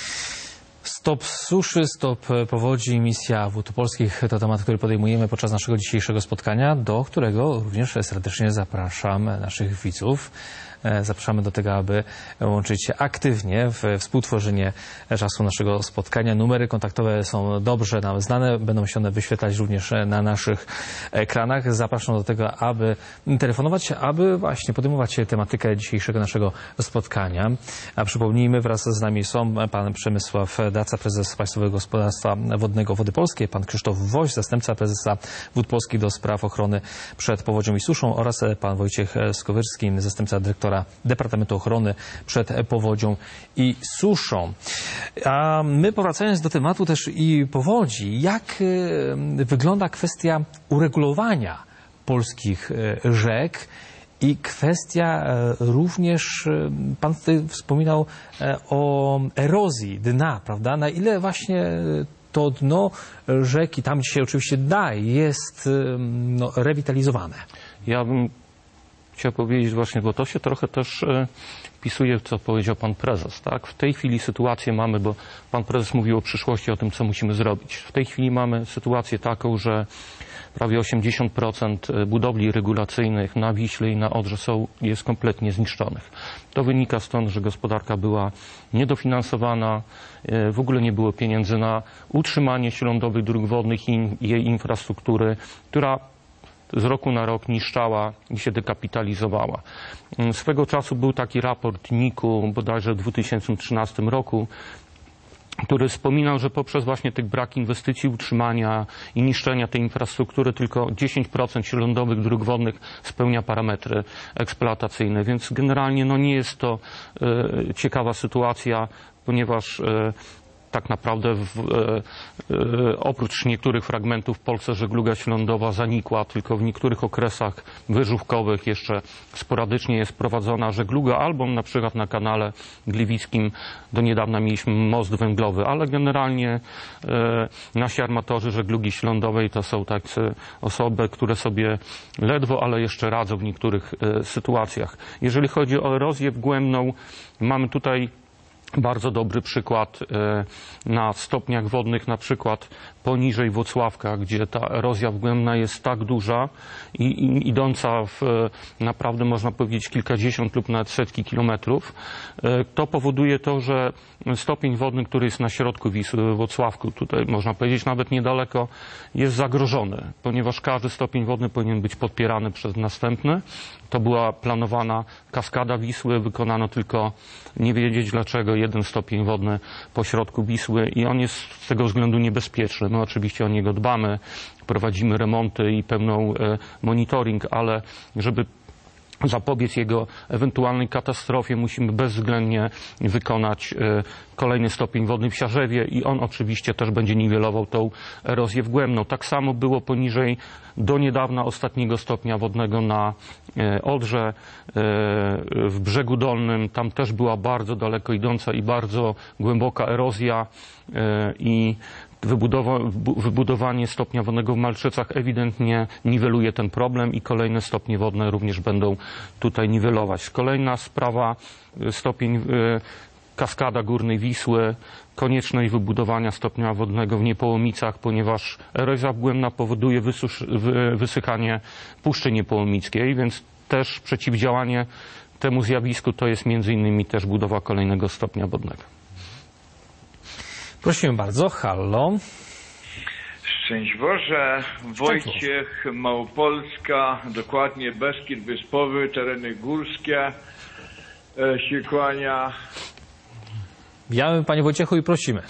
Stop suszy, stop powodzi, misja Wód Polskich to temat, który podejmujemy podczas naszego dzisiejszego spotkania, do którego również serdecznie zapraszam naszych widzów. Zapraszamy do tego, aby łączyć się aktywnie w współtworzenie czasu naszego spotkania. Numery kontaktowe są dobrze nam znane, będą się one wyświetlać również na naszych ekranach. Zapraszam do tego, aby telefonować, aby właśnie podejmować tematykę dzisiejszego naszego spotkania. A przypomnijmy, wraz z nami są pan Przemysław Daca, prezes Państwowego Gospodarstwa Wodnego Wody Polskie, pan Krzysztof Woś, zastępca prezesa Wód Polskich do spraw ochrony przed powodzią i suszą oraz pan Wojciech Skowyrski, zastępca dyrektora Departamentu Ochrony przed Powodzią i Suszą. A my, powracając do tematu też i powodzi, jak wygląda kwestia uregulowania polskich rzek i kwestia również, pan tutaj wspominał o erozji dna, prawda? Na ile właśnie to dno rzeki, tam dzisiaj oczywiście da, jest no, rewitalizowane?
Ja bym chciałem powiedzieć właśnie, bo to się trochę też wpisuje w co powiedział pan prezes. Tak? W tej chwili sytuację mamy, bo pan prezes mówił o przyszłości, o tym, co musimy zrobić. W tej chwili mamy sytuację taką, że prawie osiemdziesiąt procent budowli regulacyjnych na Wiśle i na Odrze są, jest kompletnie zniszczonych. To wynika stąd, że gospodarka była niedofinansowana, w ogóle nie było pieniędzy na utrzymanie śródlądowych dróg wodnych i jej infrastruktury, która z roku na rok niszczała i się dekapitalizowała. Swego czasu był taki raport N I K u, bodajże w dwa tysiące trzynastym roku, który wspominał, że poprzez właśnie tych brak inwestycji, utrzymania i niszczenia tej infrastruktury tylko dziesięć procent śródlądowych dróg wodnych spełnia parametry eksploatacyjne. Więc generalnie no, nie jest to e, ciekawa sytuacja, ponieważ e, tak naprawdę w, e, e, oprócz niektórych fragmentów w Polsce żegluga śródlądowa zanikła, tylko w niektórych okresach wyżówkowych jeszcze sporadycznie jest prowadzona żegluga, albo na przykład na kanale gliwickim do niedawna mieliśmy most węglowy, ale generalnie e, nasi armatorzy żeglugi śródlądowej to są takie osoby, które sobie ledwo, ale jeszcze radzą w niektórych e, sytuacjach. Jeżeli chodzi o erozję wgłębną, mamy tutaj bardzo dobry przykład na stopniach wodnych, na przykład poniżej Włocławka, gdzie ta erozja wgłębna jest tak duża i, i idąca w naprawdę można powiedzieć kilkadziesiąt lub nawet setki kilometrów. To powoduje to, że stopień wodny, który jest na środku Wisły, we Włocławku, tutaj można powiedzieć nawet niedaleko, jest zagrożony, ponieważ każdy stopień wodny powinien być podpierany przez następny. To była planowana kaskada Wisły, wykonano tylko, nie wiedzieć dlaczego, jeden stopień wodny po środku Wisły i on jest z tego względu niebezpieczny. My oczywiście o niego dbamy, prowadzimy remonty i pełną monitoring, ale żeby zapobiec jego ewentualnej katastrofie, musimy bezwzględnie wykonać kolejny stopień wodny w Siarzewie i on oczywiście też będzie niwelował tą erozję wgłębną. Tak samo było poniżej do niedawna ostatniego stopnia wodnego na Odrze, w Brzegu Dolnym. Tam też była bardzo daleko idąca i bardzo głęboka erozja i wybudowanie stopnia wodnego w Malczycach ewidentnie niweluje ten problem i kolejne stopnie wodne również będą tutaj niwelować. Kolejna sprawa, stopień kaskada Górnej Wisły, konieczność wybudowania stopnia wodnego w Niepołomicach, ponieważ erozja wgłębna powoduje wysusz, wysychanie Puszczy Niepołomickiej, więc też przeciwdziałanie temu zjawisku to jest między innymi też budowa kolejnego stopnia wodnego.
Prosimy bardzo. Hallo.
Szczęść Boże. Wojciech, Małopolska, dokładnie Beskid Wyspowy, tereny górskie e, się kłania.
Witamy Panie Wojciechu i prosimy.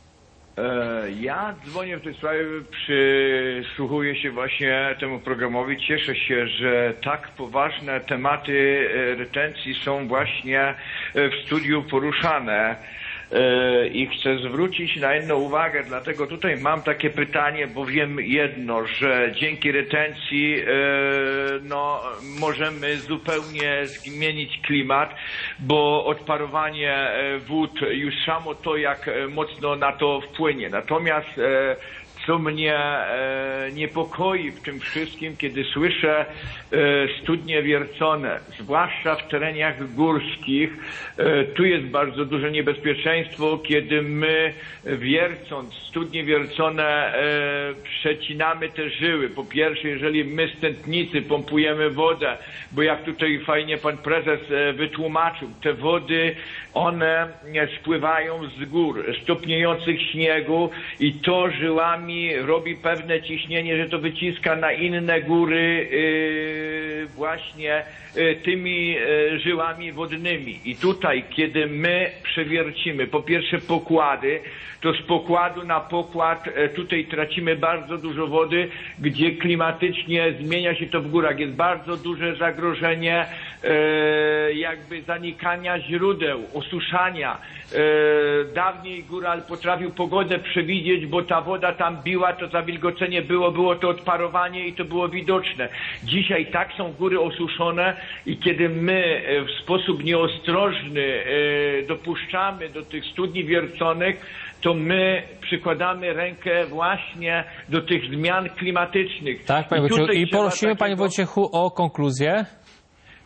E, ja dzwonię w tej sprawie, przysłuchuję się właśnie temu programowi. Cieszę się, że tak poważne tematy retencji są właśnie w studiu poruszane. I chcę zwrócić na jedną uwagę, dlatego tutaj mam takie pytanie, bo wiem jedno, że dzięki retencji no, możemy zupełnie zmienić klimat, bo odparowanie wód już samo to, jak mocno na to wpłynie. Natomiast co mnie e, niepokoi w tym wszystkim, kiedy słyszę e, studnie wiercone, zwłaszcza w terenach górskich, e, tu jest bardzo duże niebezpieczeństwo, kiedy my wiercąc studnie wiercone e, przecinamy te żyły. Po pierwsze, jeżeli my stętnicy pompujemy wodę, bo jak tutaj fajnie pan prezes e, wytłumaczył, te wody, one spływają z gór, stopniejących śniegu i to żyłami robi pewne ciśnienie, że to wyciska na inne góry yy, właśnie yy, tymi yy, żyłami wodnymi. I tutaj, kiedy my przewiercimy po pierwsze pokłady, to z pokładu na pokład yy, tutaj tracimy bardzo dużo wody, gdzie klimatycznie zmienia się to w górach. Jest bardzo duże zagrożenie yy, jakby zanikania źródeł, osuszania. Yy, dawniej góral potrafił pogodę przewidzieć, bo ta woda tam biła, to zawilgocenie było, było to odparowanie i to było widoczne. Dzisiaj tak są góry osuszone i kiedy my w sposób nieostrożny yy, dopuszczamy do tych studni wierconych, to my przykładamy rękę właśnie do tych zmian klimatycznych.
Tak, panie Wojciechu. I prosimy, panie Wojciechu, o konkluzję.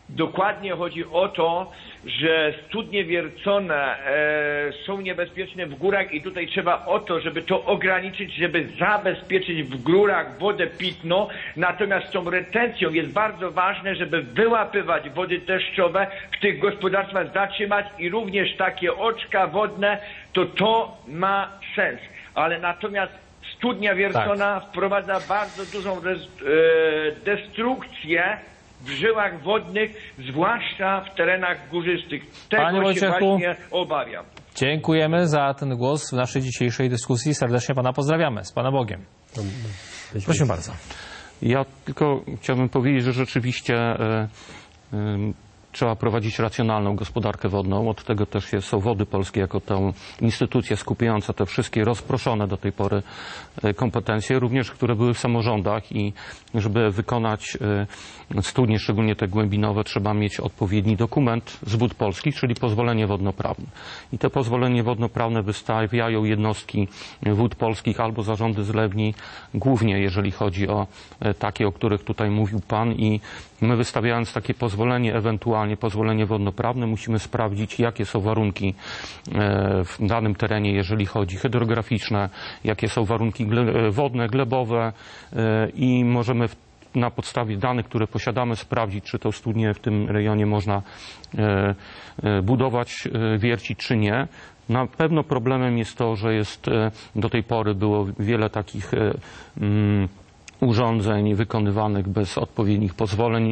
Dokładnie chodzi o to, że studnie wiercone e, są niebezpieczne w górach i tutaj trzeba o to, żeby to ograniczyć, żeby zabezpieczyć w górach wodę pitną. Natomiast z tą retencją jest bardzo ważne, żeby wyłapywać wody deszczowe, w tych gospodarstwach zatrzymać i również takie oczka wodne, to to ma sens. Ale natomiast studnia wiercona tak. wprowadza bardzo dużą res, e, destrukcję w żyłach wodnych, zwłaszcza w terenach górzystych. Tego
Panie
się
Wojciechu,
właśnie obawiam.
Dziękujemy za ten głos w naszej dzisiejszej dyskusji. Serdecznie Pana pozdrawiamy. Z Pana Bogiem. Proszę bardzo.
Ja tylko chciałbym powiedzieć, że rzeczywiście e, e, trzeba prowadzić racjonalną gospodarkę wodną. Od tego też jest, są Wody Polskie jako tę instytucję skupiająca te wszystkie rozproszone do tej pory kompetencje, również które były w samorządach i żeby wykonać studnie, szczególnie te głębinowe, trzeba mieć odpowiedni dokument z Wód Polskich, czyli pozwolenie wodnoprawne. I te pozwolenie wodnoprawne wystawiają jednostki Wód Polskich albo zarządy zlewni, głównie jeżeli chodzi o takie, o których tutaj mówił Pan, i my wystawiając takie pozwolenie, ewentualnie pozwolenie wodnoprawne, musimy sprawdzić, jakie są warunki w danym terenie, jeżeli chodzi hydrograficzne, jakie są warunki wodne, glebowe i możemy na podstawie danych, które posiadamy, sprawdzić, czy to studnie w tym rejonie można budować, wiercić, czy nie. Na pewno problemem jest to, że jest do tej pory było wiele takich urządzeń wykonywanych bez odpowiednich pozwoleń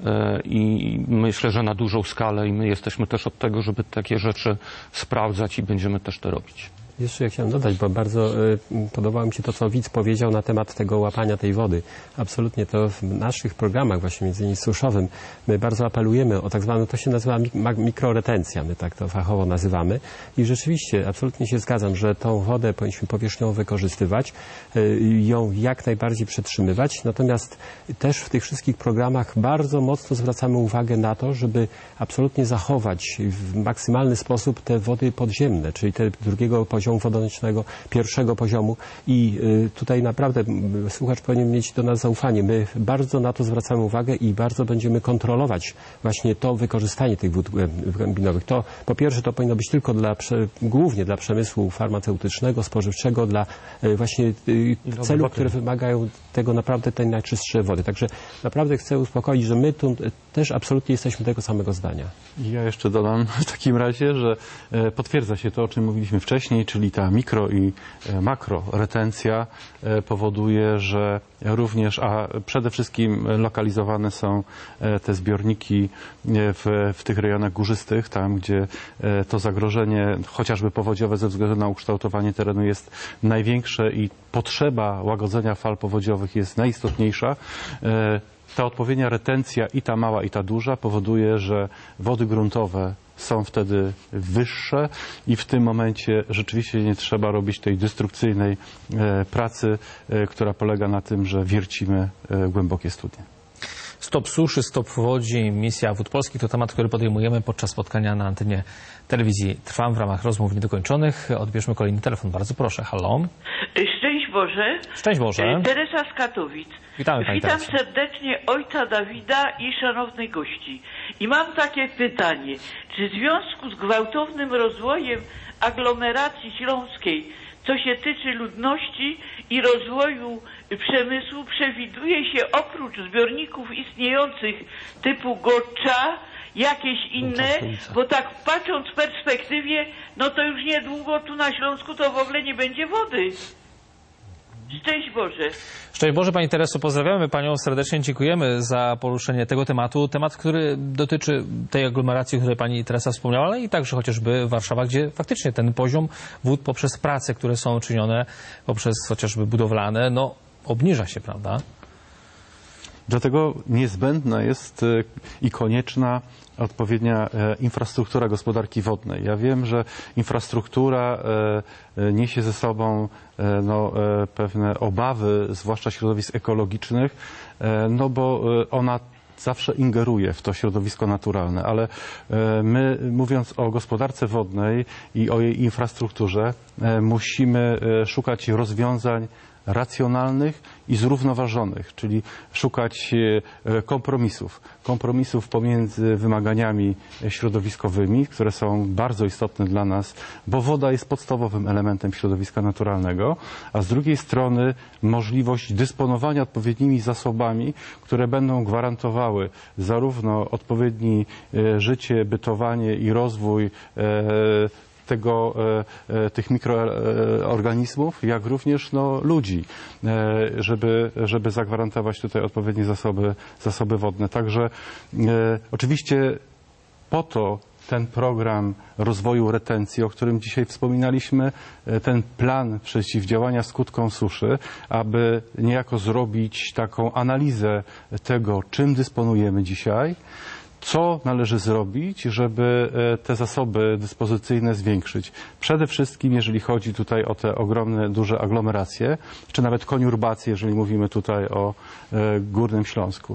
i myślę, że na dużą skalę i my jesteśmy też od tego, żeby takie rzeczy sprawdzać i będziemy też to robić.
Jeszcze ja chciałem dodać, bo bardzo y, podobało mi się to, co widz powiedział na temat tego łapania tej wody. Absolutnie to w naszych programach, właśnie między innymi suszowym, my bardzo apelujemy o tak zwaną, to się nazywa mik mikroretencja, my tak to fachowo nazywamy. I rzeczywiście, absolutnie się zgadzam, że tą wodę powinniśmy powierzchniowo wykorzystywać, y, ją jak najbardziej przetrzymywać. Natomiast też w tych wszystkich programach bardzo mocno zwracamy uwagę na to, żeby absolutnie zachować w maksymalny sposób te wody podziemne, czyli te drugiego poziomu wodonicznego, pierwszego poziomu i y, tutaj naprawdę y, słuchacz powinien mieć do nas zaufanie. My bardzo na to zwracamy uwagę i bardzo będziemy kontrolować właśnie to wykorzystanie tych wód głębinowych. To po pierwsze to powinno być tylko dla, głównie dla przemysłu farmaceutycznego, spożywczego, dla y, właśnie y, celów, które wymagają tego naprawdę tej najczystszej wody. Także naprawdę chcę uspokoić, że my tu też absolutnie jesteśmy tego samego zdania.
Ja jeszcze dodam w takim razie, że e, potwierdza się to, o czym mówiliśmy wcześniej, czyli ta mikro i e, makro retencja e, powoduje, że również, a przede wszystkim lokalizowane są e, te zbiorniki w, w tych rejonach górzystych, tam gdzie e, to zagrożenie chociażby powodziowe ze względu na ukształtowanie terenu jest największe i potrzeba łagodzenia fal powodziowych jest najistotniejsza. E, Ta odpowiednia retencja, i ta mała, i ta duża, powoduje, że wody gruntowe są wtedy wyższe i w tym momencie rzeczywiście nie trzeba robić tej destrukcyjnej e, pracy, e, która polega na tym, że wiercimy e, głębokie studnie.
Stop suszy, stop wodzi, misja Wód Polskich to temat, który podejmujemy podczas spotkania na antenie telewizji Trwam w ramach rozmów niedokończonych. Odbierzmy kolejny telefon. Bardzo proszę. Halo.
Szczęść Boże.
Szczęść Boże.
Teresa z Katowic.
Witamy Pani
Witam
Tereso.
serdecznie ojca Dawida i szanownych gości. I mam takie pytanie. Czy w związku z gwałtownym rozwojem aglomeracji śląskiej, co się tyczy ludności i rozwoju przemysłu, przewiduje się oprócz zbiorników istniejących typu Gocza jakieś inne, bo tak patrząc w perspektywie, no to już niedługo tu na Śląsku to w ogóle nie będzie wody. Szczęść Boże.
Szczęść Boże Pani Tereso, pozdrawiamy Panią serdecznie, dziękujemy za poruszenie tego tematu. Temat, który dotyczy tej aglomeracji, o której Pani Teresa wspomniała, ale i także chociażby Warszawa, gdzie faktycznie ten poziom wód poprzez prace, które są czynione, poprzez chociażby budowlane, no obniża się, prawda?
Dlatego niezbędna jest i konieczna odpowiednia infrastruktura gospodarki wodnej. Ja wiem, że infrastruktura niesie ze sobą no, pewne obawy, zwłaszcza środowisk ekologicznych, no bo ona zawsze ingeruje w to środowisko naturalne, ale my, mówiąc o gospodarce wodnej i o jej infrastrukturze, musimy szukać rozwiązań racjonalnych i zrównoważonych, czyli szukać kompromisów. Kompromisów pomiędzy wymaganiami środowiskowymi, które są bardzo istotne dla nas, bo woda jest podstawowym elementem środowiska naturalnego, a z drugiej strony możliwość dysponowania odpowiednimi zasobami, które będą gwarantowały zarówno odpowiednie życie, bytowanie i rozwój tego, tych mikroorganizmów, jak również no, ludzi, żeby, żeby zagwarantować tutaj odpowiednie zasoby, zasoby wodne. Także e, oczywiście po to ten program rozwoju retencji, o którym dzisiaj wspominaliśmy, ten plan przeciwdziałania skutkom suszy, aby niejako zrobić taką analizę tego, czym dysponujemy dzisiaj, co należy zrobić, żeby te zasoby dyspozycyjne zwiększyć. Przede wszystkim, jeżeli chodzi tutaj o te ogromne, duże aglomeracje, czy nawet koniurbacje, jeżeli mówimy tutaj o Górnym Śląsku.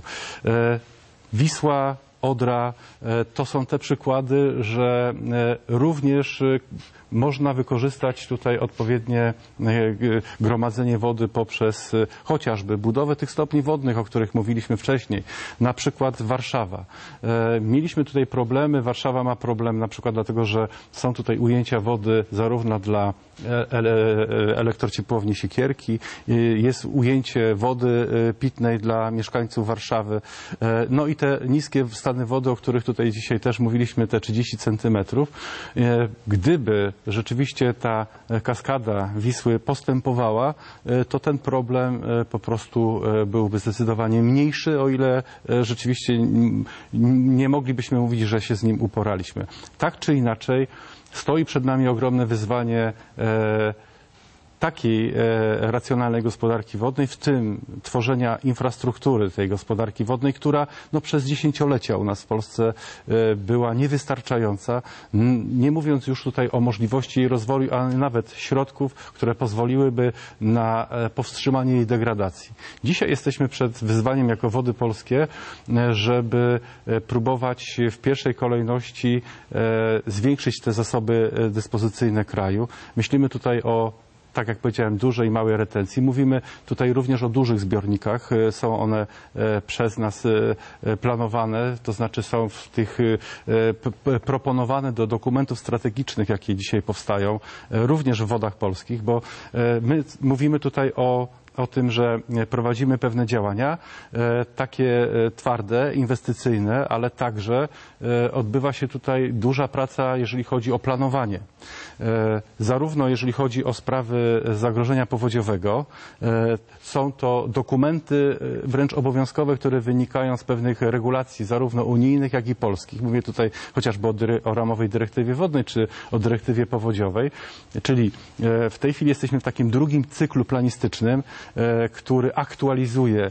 Wisła, Odra, to są te przykłady, że również można wykorzystać tutaj odpowiednie gromadzenie wody poprzez chociażby budowę tych stopni wodnych, o których mówiliśmy wcześniej. Na przykład Warszawa. Mieliśmy tutaj problemy, Warszawa ma problem na przykład dlatego, że są tutaj ujęcia wody zarówno dla elektrociepłowni Siekierki, jest ujęcie wody pitnej dla mieszkańców Warszawy. No i te niskie stany wody, o których tutaj dzisiaj też mówiliśmy, te trzydzieści centymetrów. Gdyby rzeczywiście ta kaskada Wisły postępowała, to ten problem po prostu byłby zdecydowanie mniejszy, o ile rzeczywiście nie moglibyśmy mówić, że się z nim uporaliśmy. Tak czy inaczej, stoi przed nami ogromne wyzwanie takiej racjonalnej gospodarki wodnej, w tym tworzenia infrastruktury tej gospodarki wodnej, która no, przez dziesięciolecia u nas w Polsce była niewystarczająca, nie mówiąc już tutaj o możliwości jej rozwoju, ale nawet środków, które pozwoliłyby na powstrzymanie jej degradacji. Dzisiaj jesteśmy przed wyzwaniem jako Wody Polskie, żeby próbować w pierwszej kolejności zwiększyć te zasoby dyspozycyjne kraju. Myślimy tutaj o, tak jak powiedziałem, dużej i małej retencji. Mówimy tutaj również o dużych zbiornikach. Są one przez nas planowane, to znaczy są w tych proponowane do dokumentów strategicznych, jakie dzisiaj powstają, również w Wodach Polskich, bo my mówimy tutaj o o tym, że prowadzimy pewne działania, takie twarde, inwestycyjne, ale także odbywa się tutaj duża praca, jeżeli chodzi o planowanie. Zarówno jeżeli chodzi o sprawy zagrożenia powodziowego, są to dokumenty wręcz obowiązkowe, które wynikają z pewnych regulacji, zarówno unijnych, jak i polskich. Mówię tutaj chociażby o, dyre- o ramowej dyrektywie wodnej, czy o dyrektywie powodziowej. Czyli w tej chwili jesteśmy w takim drugim cyklu planistycznym, który aktualizuje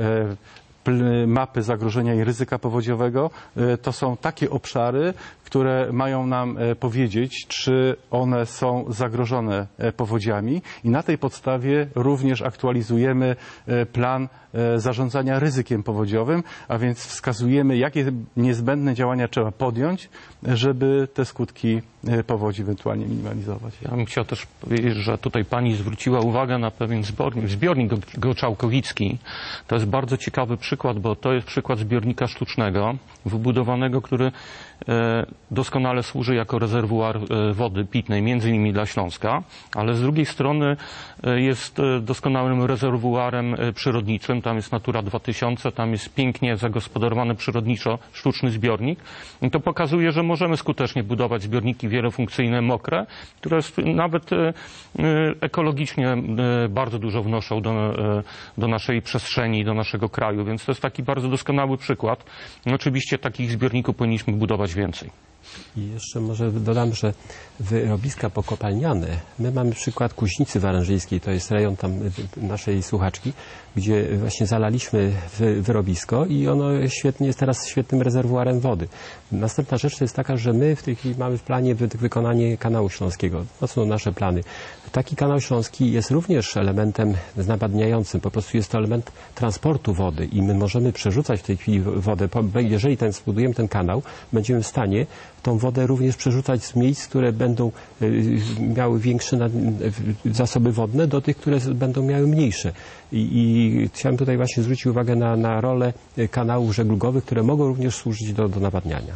mapy zagrożenia i ryzyka powodziowego. To są takie obszary, które mają nam powiedzieć, czy one są zagrożone powodziami, i na tej podstawie również aktualizujemy plan zarządzania ryzykiem powodziowym, a więc wskazujemy, jakie niezbędne działania trzeba podjąć, żeby te skutki powodzi ewentualnie minimalizować.
Ja bym chciał też powiedzieć, że tutaj pani zwróciła uwagę na pewien zbiornik, zbiornik Goczałkowicki. To jest bardzo ciekawy przykład, bo to jest przykład zbiornika sztucznego, wybudowanego, który doskonale służy jako rezerwuar wody pitnej, między innymi dla Śląska, ale z drugiej strony jest doskonałym rezerwuarem przyrodniczym. Tam jest Natura dwa tysiące, tam jest pięknie zagospodarowany przyrodniczo sztuczny zbiornik. I to pokazuje, że możemy skutecznie budować zbiorniki wielofunkcyjne, mokre, które nawet ekologicznie bardzo dużo wnoszą do, do naszej przestrzeni, do naszego kraju, więc to jest taki bardzo doskonały przykład. Oczywiście takich zbiorników powinniśmy budować więcej.
I jeszcze może dodam, że wyrobiska pokopalniane, my mamy przykład Kuźnicy Waranżyńskiej, to jest rejon tam naszej słuchaczki, gdzie właśnie zalaliśmy wyrobisko i ono świetnie jest teraz świetnym rezerwuarem wody. Następna rzecz to jest taka, że my w tej chwili mamy w planie wykonanie kanału śląskiego. To są nasze plany. Taki kanał śląski jest również elementem nawadniającym. Po prostu jest to element transportu wody i my możemy przerzucać w tej chwili wodę. Jeżeli ten, zbudujemy ten kanał, będziemy w stanie tą wodę również przerzucać z miejsc, które będą miały większe zasoby wodne, do tych, które będą miały mniejsze. I, i chciałem tutaj właśnie zwrócić uwagę na, na rolę kanałów żeglugowych, które mogą również służyć do, do nawadniania.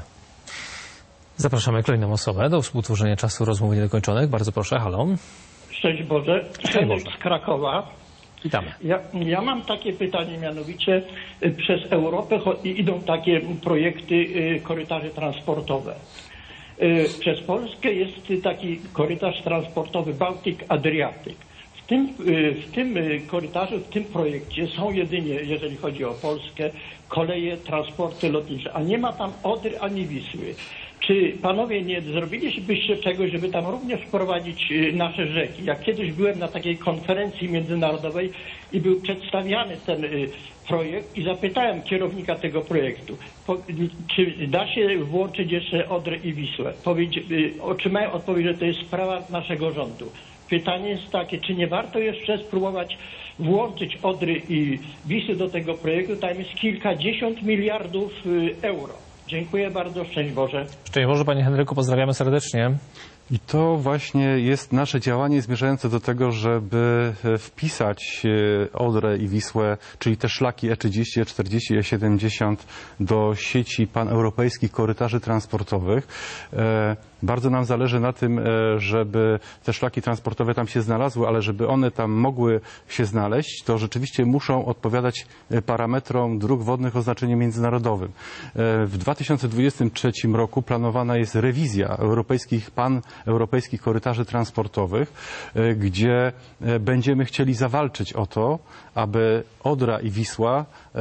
Zapraszamy kolejną osobę do współtworzenia czasu rozmowy niedokończonych. Bardzo proszę, halo.
Szczęść Boże, Henryk z Krakowa.
Witamy.
Ja, ja mam takie pytanie, mianowicie przez Europę idą takie projekty korytarzy transportowe. Przez Polskę jest taki korytarz transportowy Bałtyk-Adriatyk. W tym, w tym korytarzu, w tym projekcie są jedynie, jeżeli chodzi o Polskę, koleje, transporty lotnicze, a nie ma tam Odry ani Wisły. Czy panowie nie zrobilibyście czegoś, żeby tam również wprowadzić nasze rzeki? Jak kiedyś byłem na takiej konferencji międzynarodowej i był przedstawiany ten projekt i zapytałem kierownika tego projektu, czy da się włączyć jeszcze Odrę i Wisłę. Otrzymałem odpowiedź, że to jest sprawa naszego rządu. Pytanie jest takie, czy nie warto jeszcze spróbować włączyć Odry i Wisły do tego projektu? Tam jest kilkadziesiąt miliardów euro. Dziękuję bardzo, szczęść Boże.
Szczęść Boże, panie Henryku, pozdrawiamy serdecznie.
I to właśnie jest nasze działanie zmierzające do tego, żeby wpisać Odrę i Wisłę, czyli te szlaki E trzydzieści, E czterdzieści, E siedemdziesiąt do sieci paneuropejskich korytarzy transportowych. Bardzo nam zależy na tym, żeby te szlaki transportowe tam się znalazły, ale żeby one tam mogły się znaleźć, to rzeczywiście muszą odpowiadać parametrom dróg wodnych o znaczeniu międzynarodowym. W dwa tysiące dwudziestym trzecim roku planowana jest rewizja europejskich paneuropejskich korytarzy transportowych, gdzie będziemy chcieli zawalczyć o to, aby Odra i Wisła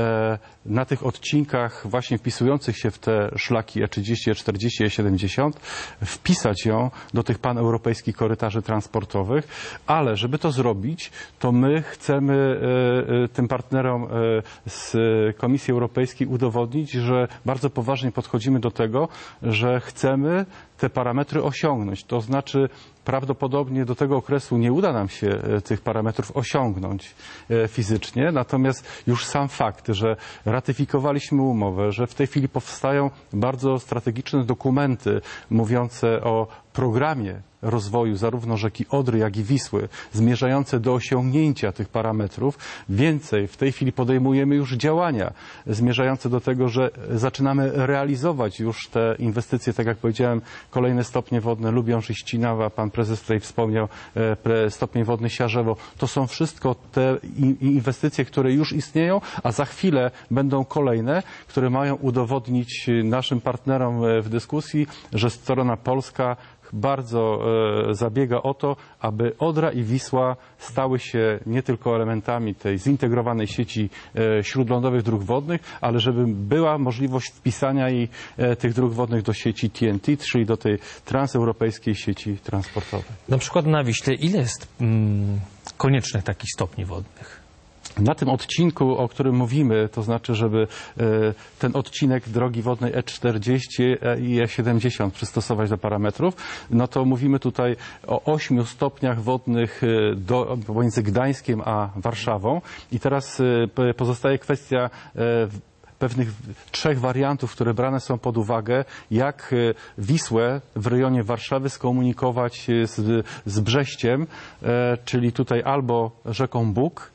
na tych odcinkach właśnie wpisujących się w te szlaki E trzydzieści, E czterdzieści, E siedemdziesiąt wpisać ją do tych paneuropejskich korytarzy transportowych, ale żeby to zrobić, to my chcemy tym partnerom z Komisji Europejskiej udowodnić, że bardzo poważnie podchodzimy do tego, że chcemy te parametry osiągnąć. To znaczy prawdopodobnie do tego okresu nie uda nam się tych parametrów osiągnąć fizycznie, natomiast już sam fakt, że ratyfikowaliśmy umowę, że w tej chwili powstają bardzo strategiczne dokumenty mówiące o programie rozwoju zarówno rzeki Odry, jak i Wisły, zmierzające do osiągnięcia tych parametrów. Więcej, w tej chwili podejmujemy już działania zmierzające do tego, że zaczynamy realizować już te inwestycje, tak jak powiedziałem, kolejne stopnie wodne Lubiąż i Ścinawa, pan prezes tutaj wspomniał, stopień wodny Siarzewo. To są wszystko te inwestycje, które już istnieją, a za chwilę będą kolejne, które mają udowodnić naszym partnerom w dyskusji, że strona polska bardzo e, zabiega o to, aby Odra i Wisła stały się nie tylko elementami tej zintegrowanej sieci e, śródlądowych dróg wodnych, ale żeby była możliwość wpisania i, e, tych dróg wodnych do sieci T N T, czyli do tej transeuropejskiej sieci transportowej.
Na przykład na Wiśle ile jest mm, koniecznych takich stopni wodnych?
Na tym odcinku, o którym mówimy, to znaczy, żeby ten odcinek drogi wodnej E czterdzieści i E siedemdziesiąt przystosować do parametrów, no to mówimy tutaj o ośmiu stopniach wodnych do, pomiędzy Gdańskiem a Warszawą. I teraz pozostaje kwestia pewnych trzech wariantów, które brane są pod uwagę, jak Wisłę w rejonie Warszawy skomunikować z, z Brześciem, czyli tutaj albo rzeką Bóg.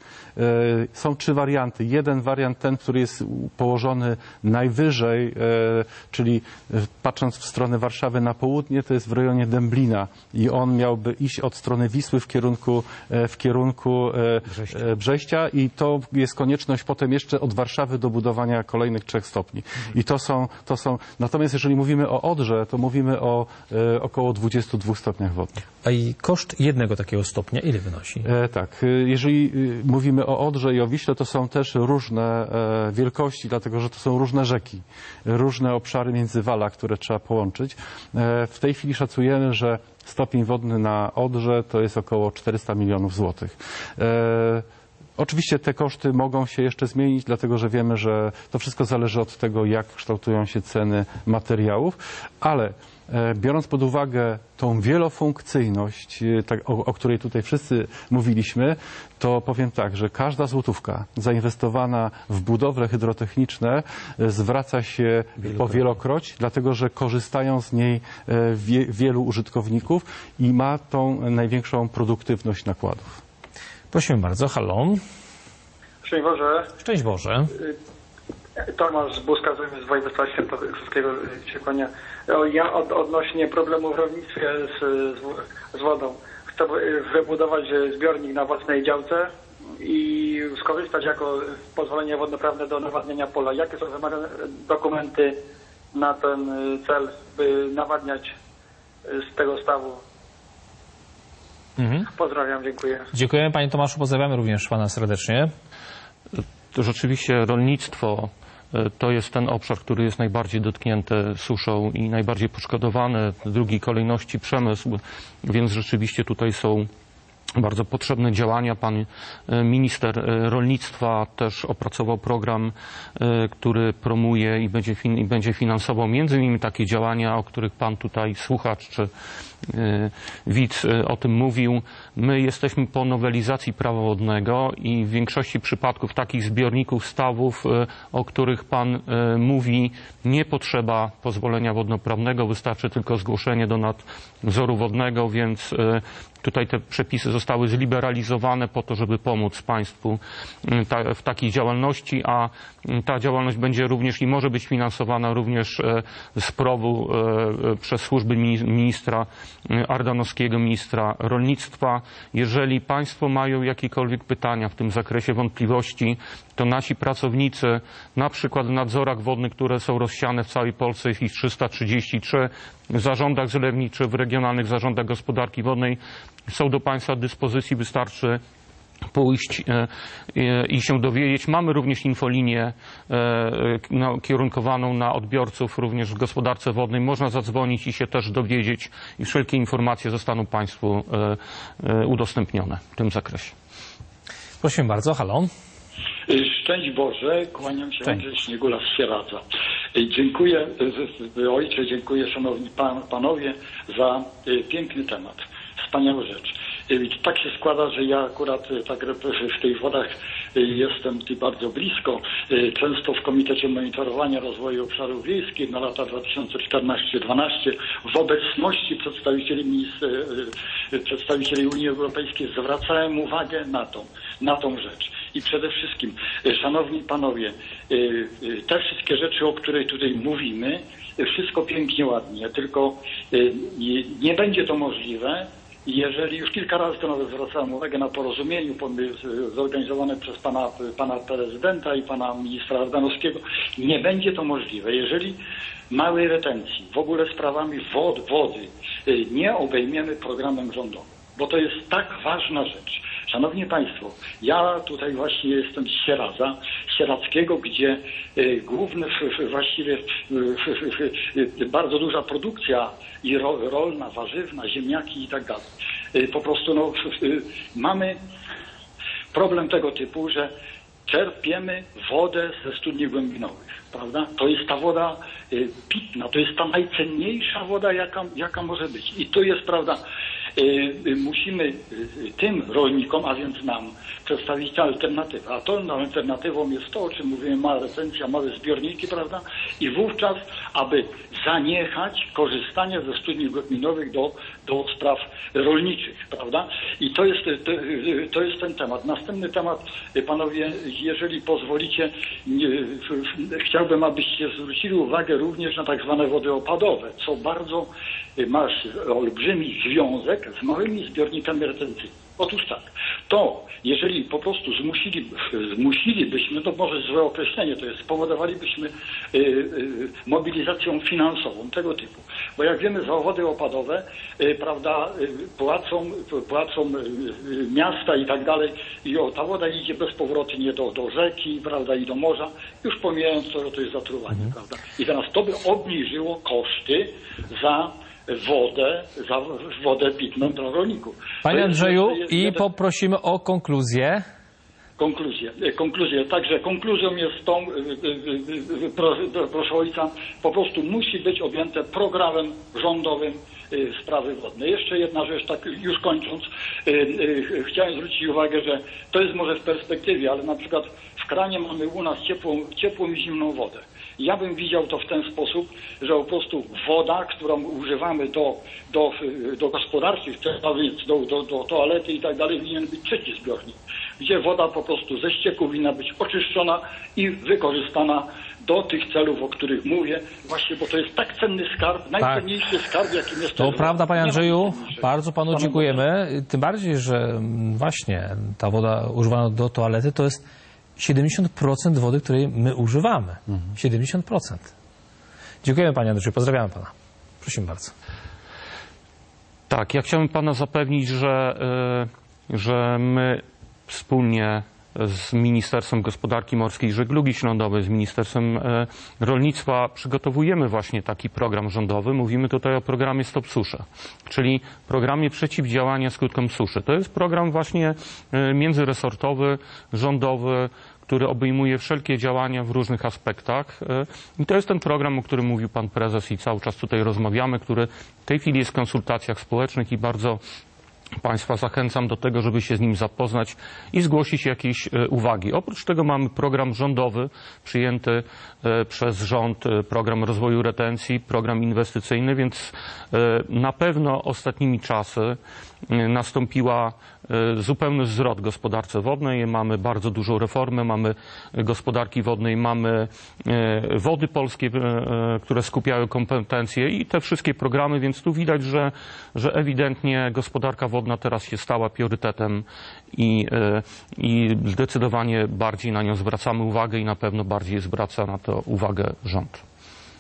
Są trzy warianty. Jeden wariant, ten, który jest położony najwyżej, czyli patrząc w stronę Warszawy na południe, to jest w rejonie Dęblina i on miałby iść od strony Wisły w kierunku, w kierunku Brześcia. Brześcia i to jest konieczność potem jeszcze od Warszawy do budowania kolejnych trzech stopni. I to są, to są, natomiast jeżeli mówimy o Odrze, to mówimy o około dwudziestu dwóch stopniach wodnych.
A i koszt jednego takiego stopnia ile wynosi?
E, tak, jeżeli mówimy o Odrze i o Wiśle, to są też różne e, wielkości, dlatego że to są różne rzeki, różne obszary międzywala, które trzeba połączyć. E, w tej chwili szacujemy, że stopień wodny na Odrze to jest około czterysta milionów złotych. E, Oczywiście te koszty mogą się jeszcze zmienić, dlatego że wiemy, że to wszystko zależy od tego, jak kształtują się ceny materiałów, ale biorąc pod uwagę tą wielofunkcyjność, tak, o, o której tutaj wszyscy mówiliśmy, to powiem tak, że każda złotówka zainwestowana w budowle hydrotechniczne zwraca się powielokroć, dlatego że korzystają z niej wie, wielu użytkowników i ma tą największą produktywność nakładów.
Prosimy bardzo. Halo.
Szczęść Boże.
Szczęść Boże.
Tomasz Buzka z województwa świętokrzyskiego się kłania. Ja od, odnośnie problemu w rolnictwie z, z, z wodą. Chcę wybudować zbiornik na własnej działce i skorzystać jako pozwolenie wodnoprawne do nawadniania pola. Jakie są wymagane dokumenty na ten cel, by nawadniać z tego stawu? Mhm. Pozdrawiam, dziękuję.
Dziękujemy Panie Tomaszu, pozdrawiamy również Pana serdecznie.
To rzeczywiście rolnictwo to jest ten obszar, który jest najbardziej dotknięty suszą i najbardziej poszkodowany, w drugiej kolejności przemysł, więc rzeczywiście tutaj są bardzo potrzebne działania. Pan minister rolnictwa też opracował program, który promuje i będzie, fin- i będzie finansował między innymi takie działania, o których Pan tutaj słuchacz czy widz o tym mówił. My jesteśmy po nowelizacji prawa wodnego i w większości przypadków takich zbiorników, stawów, o których Pan mówi, nie potrzeba pozwolenia wodnoprawnego, wystarczy tylko zgłoszenie do nadzoru wodnego, więc tutaj te przepisy zostały zliberalizowane po to, żeby pomóc państwu w takiej działalności, a ta działalność będzie również i może być finansowana również z P R O W-u przez służby ministra Ardanowskiego, ministra rolnictwa. Jeżeli państwo mają jakiekolwiek pytania w tym zakresie, wątpliwości, to nasi pracownicy, na przykład w nadzorach wodnych, które są rozsiane w całej Polsce, jest ich trzysta trzydzieści trzy, w zarządach zlewniczych, w regionalnych zarządach gospodarki wodnej są do państwa dyspozycji, wystarczy pójść i się dowiedzieć. Mamy również infolinię kierunkowaną na odbiorców również w gospodarce wodnej. Można zadzwonić i się też dowiedzieć i wszelkie informacje zostaną państwu udostępnione w tym zakresie.
Prosimy bardzo. Halo.
Szczęść Boże, kłaniam się Andrzej Śniegula z Sieradza. Dziękuję ojcze, dziękuję szanowni pan, panowie za piękny temat. Wspaniała rzecz. Tak się składa, że ja akurat tak w tych wodach jestem bardzo blisko. Często w Komitecie Monitorowania Rozwoju Obszarów Wiejskich na lata dwa tysiące czternaście do dwa tysiące dwanaście w obecności przedstawicieli, minister, przedstawicieli Unii Europejskiej zwracałem uwagę na tą, na tą rzecz. I przede wszystkim, szanowni panowie, te wszystkie rzeczy, o których tutaj mówimy, wszystko pięknie, ładnie, tylko nie będzie to możliwe, jeżeli już kilka razy to nawet zwracałem uwagę na porozumieniu zorganizowane przez pana, pana prezydenta i pana ministra Ardanowskiego, nie będzie to możliwe, jeżeli małej retencji, w ogóle sprawami wod, wody nie obejmiemy programem rządowym, bo to jest tak ważna rzecz. Szanowni Państwo, ja tutaj właśnie jestem z Sieradza, Sieradzkiego, gdzie y, główny f, f, właściwie f, f, f, bardzo duża produkcja i ro, rolna, warzywna, ziemniaki i tak dalej. Y, po prostu no, f, y, mamy problem tego typu, że czerpiemy wodę ze studni głębinowych, prawda? To jest ta woda y, pitna, to jest ta najcenniejsza woda, jaka, jaka może być. I to jest, prawda, musimy tym rolnikom, a więc nam, przedstawić alternatywę. A tą alternatywą jest to, o czym mówiłem, mała retencja, małe zbiorniki, prawda? I wówczas, aby zaniechać korzystania ze studni głębinowych do, do spraw rolniczych, prawda? I to jest, to, to jest ten temat. Następny temat, panowie, jeżeli pozwolicie, chciałbym, abyście zwrócili uwagę również na tak zwane wody opadowe, co bardzo ma olbrzymi związek z małymi zbiornikami retencyjnymi. Otóż tak, to jeżeli po prostu zmusili, zmusilibyśmy, to może złe określenie to jest, spowodowalibyśmy y, y, mobilizacją finansową tego typu. Bo jak wiemy, za wody opadowe, y, prawda, y, płacą, płacą y, miasta i tak dalej i o, ta woda idzie bezpowrotnie do, do rzeki, prawda, i do morza, już pomijając to, że to jest zatruwanie, mhm. prawda. I teraz to by obniżyło koszty za wodę, za wodę pitną dla rolników.
Panie
jest,
Andrzeju,
jest,
i
jest,
poprosimy o konkluzję.
konkluzję. Konkluzję. Także konkluzją jest tą, proszę ojca, po prostu musi być objęte programem rządowym sprawy wodne. Jeszcze jedna rzecz, tak już kończąc, chciałem zwrócić uwagę, że to jest może w perspektywie, ale na przykład w kranie mamy u nas ciepłą, ciepłą i zimną wodę. Ja bym widział to w ten sposób, że po prostu woda, którą używamy do, do, do gospodarczych celów, do, do, do toalety i tak dalej, powinien być trzeci zbiornik, gdzie woda po prostu ze ścieków powinna być oczyszczona i wykorzystana do tych celów, o których mówię, właśnie, bo to jest tak cenny skarb, najcenniejszy tak. skarb, jakim jest
to. To prawda, panie Andrzeju, bardzo panu dziękujemy. Tym bardziej, że właśnie ta woda używana do toalety to jest siedemdziesiąt procent wody, której my używamy. Mhm. siedemdziesiąt procent. Dziękujemy panie Andrzeju, pozdrawiamy pana. Prosimy bardzo.
Tak, ja chciałbym pana zapewnić, że, yy, że my wspólnie z Ministerstwem Gospodarki Morskiej i Żeglugi Śródlądowej, z Ministerstwem e, Rolnictwa przygotowujemy właśnie taki program rządowy. Mówimy tutaj o programie Stop Susza, czyli programie przeciwdziałania skutkom suszy. To jest program właśnie e, międzyresortowy, rządowy, który obejmuje wszelkie działania w różnych aspektach. E, I to jest ten program, o którym mówił pan prezes i cały czas tutaj rozmawiamy, który w tej chwili jest w konsultacjach społecznych i bardzo Państwa zachęcam do tego, żeby się z nim zapoznać i zgłosić jakieś uwagi. Oprócz tego mamy program rządowy przyjęty przez rząd, program rozwoju retencji, program inwestycyjny, więc na pewno ostatnimi czasy nastąpiła zupełny zwrot w gospodarce wodnej. Mamy bardzo dużą reformę, mamy gospodarki wodnej, mamy Wody Polskie, które skupiają kompetencje i te wszystkie programy, więc tu widać, że, że ewidentnie gospodarka wodna teraz się stała priorytetem i, i zdecydowanie bardziej na nią zwracamy uwagę i na pewno bardziej zwraca na to uwagę rząd.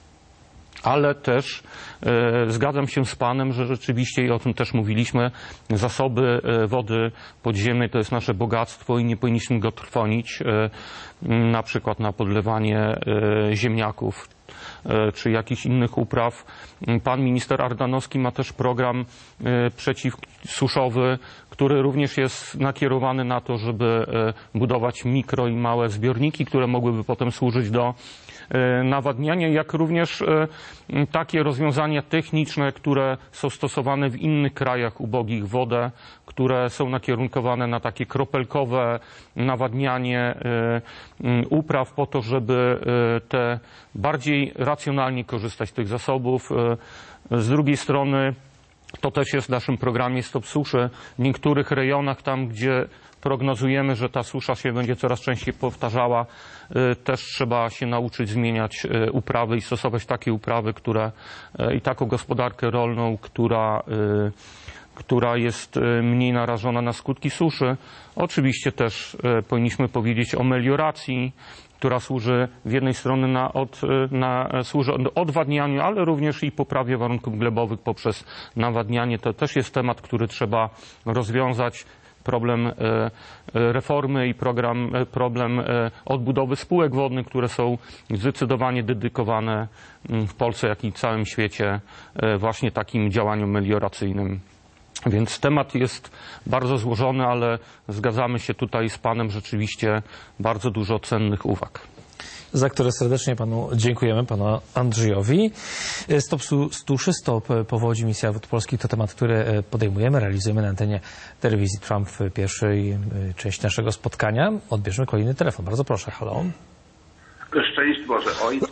Ale też e, zgadzam się z panem, że rzeczywiście, i o tym też mówiliśmy, zasoby e, wody podziemnej to jest nasze bogactwo i nie powinniśmy go trwonić, e, na przykład na podlewanie e, ziemniaków e, czy jakichś innych upraw. Pan minister Ardanowski ma też program e, przeciwsuszowy, który również jest nakierowany na to, żeby e, budować mikro i małe zbiorniki, które mogłyby potem służyć do nawadniania, jak również takie rozwiązania techniczne, które są stosowane w innych krajach ubogich w wodę, które są nakierunkowane na takie kropelkowe nawadnianie upraw po to, żeby te bardziej racjonalnie korzystać z tych zasobów. Z drugiej strony to też jest w naszym programie Stop Suszy. W niektórych rejonach, tam gdzie prognozujemy, że ta susza się będzie coraz częściej powtarzała, też trzeba się nauczyć zmieniać uprawy i stosować takie uprawy, które i taką gospodarkę rolną, która, która jest mniej narażona na skutki suszy. Oczywiście też powinniśmy powiedzieć o melioracji, która służy z jednej strony na, od, na służy odwadnianiu, ale również i poprawie warunków glebowych poprzez nawadnianie. To też jest temat, który trzeba rozwiązać. Problem reformy i program, problem odbudowy spółek wodnych, które są zdecydowanie dedykowane w Polsce, jak i w całym świecie właśnie takim działaniom melioracyjnym. Więc temat jest bardzo złożony, ale zgadzamy się tutaj z panem, rzeczywiście bardzo dużo cennych uwag.
Za które serdecznie panu dziękujemy, panu Andrzejowi. Stop suszy, stop powodzi, misja Wód Polskich to temat, który podejmujemy, realizujemy na antenie telewizji Trwam w pierwszej części naszego spotkania. Odbierzmy kolejny telefon. Bardzo proszę, halo.
Szczęść Boże, ojcu.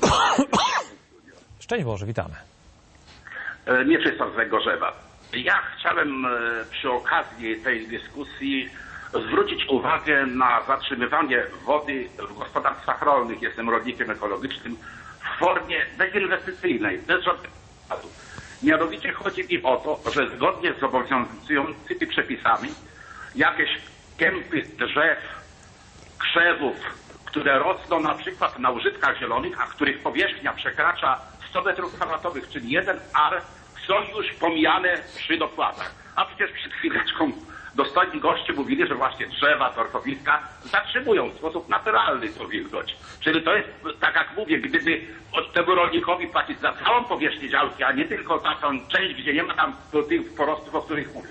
Szczęść Boże, witamy.
Mieczysław z Węgorzewa. Ja chciałem przy okazji tej dyskusji zwrócić uwagę na zatrzymywanie wody w gospodarstwach rolnych, jestem rolnikiem ekologicznym, w formie bezinwestycyjnej, bez żadnych nakładów. Mianowicie chodzi mi o to, że zgodnie z obowiązującymi przepisami jakieś kępy drzew, krzewów, które rosną na przykład na użytkach zielonych, a których powierzchnia przekracza sto metrów kwadratowych, czyli jeden ar, są już pomijane przy dopłatach. A przecież przed chwileczką dostojni goście mówili, że właśnie drzewa, torfowiska zatrzymują w sposób naturalny tą wilgoć. Czyli to jest, tak jak mówię, gdyby od tego rolnikowi płacić za całą powierzchnię działki, a nie tylko za tą część, gdzie nie ma tam tych porostów, o których mówiłeś,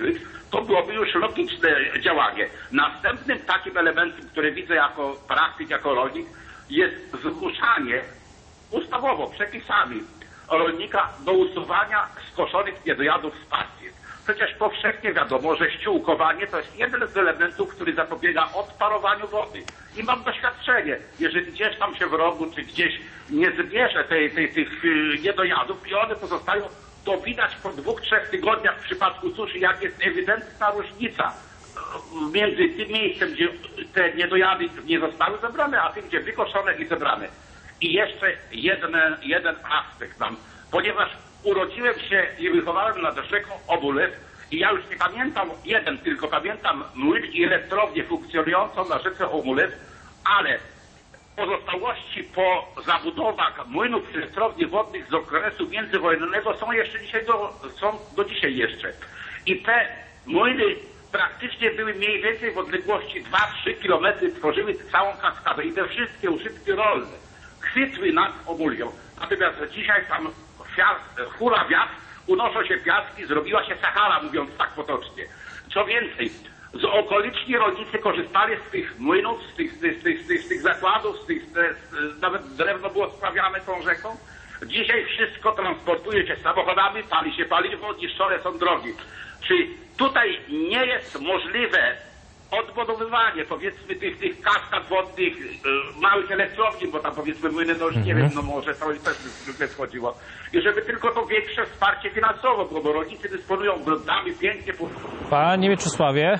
To byłoby już logiczne działanie. Następnym takim elementem, który widzę jako praktyk, jako rolnik, jest zmuszanie ustawowo, przepisami rolnika do usuwania skoszonych niedojadów z pasty. Przecież powszechnie wiadomo, że ściółkowanie to jest jeden z elementów, który zapobiega odparowaniu wody. I mam doświadczenie, jeżeli gdzieś tam się w rogu, czy gdzieś nie zbierze tej, tej, tych niedojadów i one pozostają, to widać po dwóch, trzech tygodniach w przypadku suszy, jak jest ewidentna różnica między tym miejscem, gdzie te niedojady nie zostały zebrane, a tym, gdzie wykoszone i zebrane. I jeszcze jeden, jeden aspekt tam, ponieważ urodziłem się i wychowałem nad rzeką Obulew i ja już nie pamiętam, jeden tylko pamiętam młyn i elektrownię funkcjonującą na rzece Obulew, ale pozostałości po zabudowach młynów i elektrowni wodnych z okresu międzywojennego są jeszcze dzisiaj, do, są do dzisiaj jeszcze. I te młyny praktycznie były mniej więcej w odległości dwa trzy kilometry, tworzyły całą kaskadę i te wszystkie użytki rolne chwytły nad Obulią. Natomiast dzisiaj tam hula wiatr, unoszą się piaski, zrobiła się Sahara, mówiąc tak potocznie. Co więcej, z okoliczni rolnicy korzystali z tych młynów, z tych, z tych, z tych, z tych, z tych zakładów, z tych, z, z, nawet drewno było sprawiane tą rzeką. Dzisiaj wszystko transportuje się samochodami, pali się paliwo, niszczone są drogi. Czy tutaj nie jest możliwe odbudowywanie, powiedzmy, tych, tych kaskad wodnych, y, małych elektrowni, bo tam, powiedzmy, młyny, no już nie wiem, no może to też by schodziło. I żeby tylko to większe wsparcie finansowo, bo, bo rolnicy dysponują gruntami pięknie.
Panie Mieczysławie.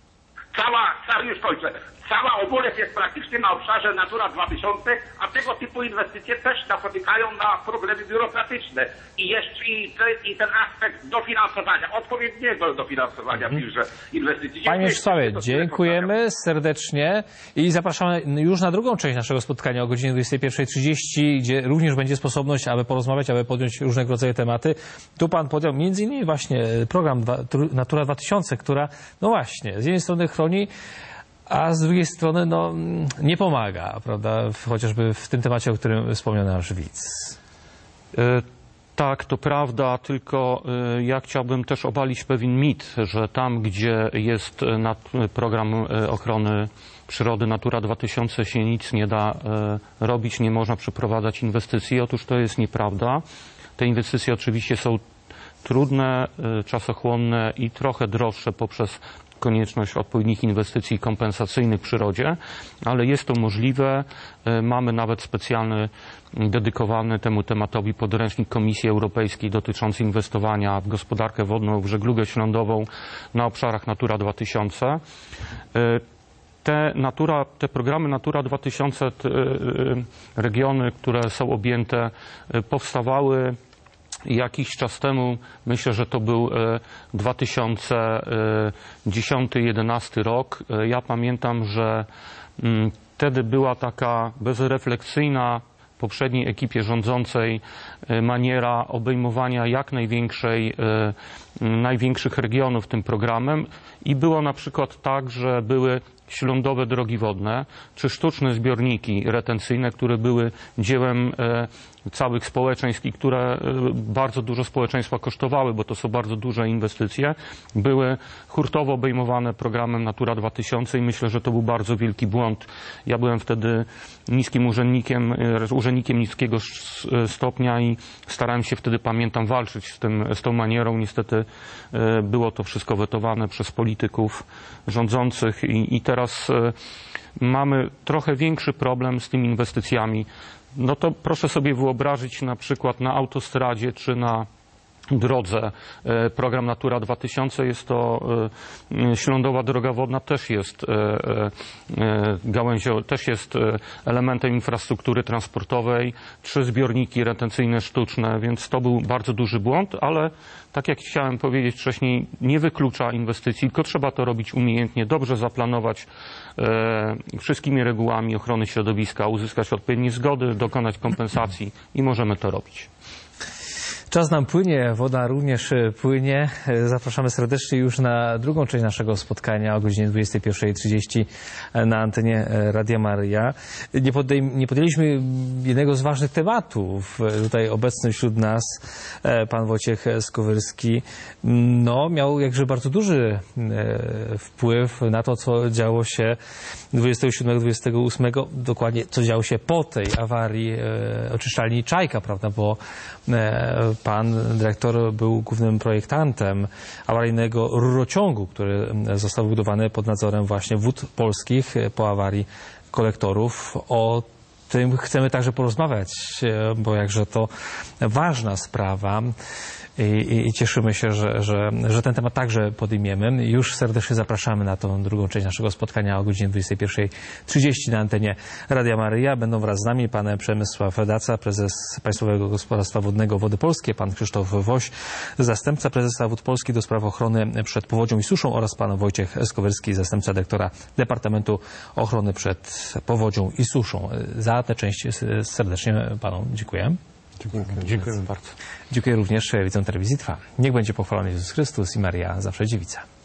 Cała, cała, już kończę, cała Obulew jest praktycznie na obszarze Natura dwa tysiące, a tego typu inwestycje też napotykają na problemy biurokratyczne. I jeszcze i, te, i ten aspekt dofinansowania, odpowiedniego dofinansowania w biurze inwestycji.
Panie Mieczysławie, dziękujemy serdecznie i zapraszamy już na drugą część naszego spotkania o godzinie dwudziestej pierwszej trzydzieści, gdzie również będzie sposobność, aby porozmawiać, aby podjąć różnego rodzaju tematy. Tu pan podjął między innymi właśnie program Natura dwa tysiące, która, no właśnie, z jednej strony chroni, a z drugiej strony no, nie pomaga, prawda, chociażby w tym temacie, o którym wspomniał nasz widz.
E, tak, to prawda, tylko e, ja chciałbym też obalić pewien mit, że tam, gdzie jest nat, program ochrony przyrody Natura dwa tysiące się nic nie da e, robić, nie można przeprowadzać inwestycji. Otóż to jest nieprawda. Te inwestycje oczywiście są trudne, e, czasochłonne i trochę droższe poprzez konieczność odpowiednich inwestycji kompensacyjnych w przyrodzie, ale jest to możliwe. Mamy nawet specjalny, dedykowany temu tematowi podręcznik Komisji Europejskiej dotyczący inwestowania w gospodarkę wodną, w żeglugę śródlądową na obszarach Natura dwa tysiące. Te, natura, te programy Natura dwa tysiące, te regiony, które są objęte, powstawały jakiś czas temu, myślę, że to był dwa tysiące dziesiąty do dwa tysiące jedenasty rok. Ja pamiętam, że wtedy była taka bezrefleksyjna poprzedniej ekipie rządzącej maniera obejmowania jak największej, największych regionów tym programem i było na przykład tak, że były śródlądowe drogi wodne, czy sztuczne zbiorniki retencyjne, które były dziełem całych społeczeństw i które bardzo dużo społeczeństwa kosztowały, bo to są bardzo duże inwestycje, były hurtowo obejmowane programem Natura dwa tysiące i myślę, że to był bardzo wielki błąd. Ja byłem wtedy niskim urzędnikiem, urzędnikiem niskiego stopnia i starałem się wtedy, pamiętam, walczyć z, tym, z tą manierą. Niestety było to wszystko wetowane przez polityków rządzących i, i teraz mamy trochę większy problem z tymi inwestycjami. No to proszę sobie wyobrazić na przykład na autostradzie czy na drodze program Natura dwa tysiące, jest to śródlądowa droga wodna, też jest gałęzią, też jest elementem infrastruktury transportowej, trzy zbiorniki retencyjne sztuczne, więc to był bardzo duży błąd, ale tak jak chciałem powiedzieć wcześniej, nie wyklucza inwestycji, tylko trzeba to robić umiejętnie, dobrze zaplanować wszystkimi regułami ochrony środowiska, uzyskać odpowiednie zgody, dokonać kompensacji i możemy to robić.
Czas nam płynie, woda również płynie. Zapraszamy serdecznie już na drugą część naszego spotkania o godzinie dwudziestej pierwszej trzydzieści na antenie Radia Maryja. Nie, podej- nie podjęliśmy jednego z ważnych tematów. Tutaj obecny wśród nas pan Wojciech Skowyrski no, miał jakże bardzo duży wpływ na to, co działo się dwudziestego siódmego dwudziestego ósmego, dokładnie co działo się po tej awarii oczyszczalni Czajka, prawda, bo pan dyrektor był głównym projektantem awaryjnego rurociągu, który został wybudowany pod nadzorem właśnie Wód Polskich po awarii kolektorów. O tym chcemy także porozmawiać, bo jakże to ważna sprawa. I, i cieszymy się, że, że, że ten temat także podejmiemy. Już serdecznie zapraszamy na tą drugą część naszego spotkania o godzinie dwudziestej pierwszej trzydzieści na antenie Radia Maryja. Będą wraz z nami pan Przemysław Daca, prezes Państwowego Gospodarstwa Wodnego Wody Polskie, pan Krzysztof Woś, zastępca prezesa Wód Polskich do spraw ochrony przed powodzią i suszą oraz pan Wojciech Skowyrski, zastępca dyrektora Departamentu Ochrony przed Powodzią i Suszą. Za tę część serdecznie panom dziękuję.
Dziękuję.
Dziękujemy bardzo.
Dziękuję również widzom Telewizji Trwa. Niech będzie pochwalony Jezus Chrystus i Maria zawsze dziewica.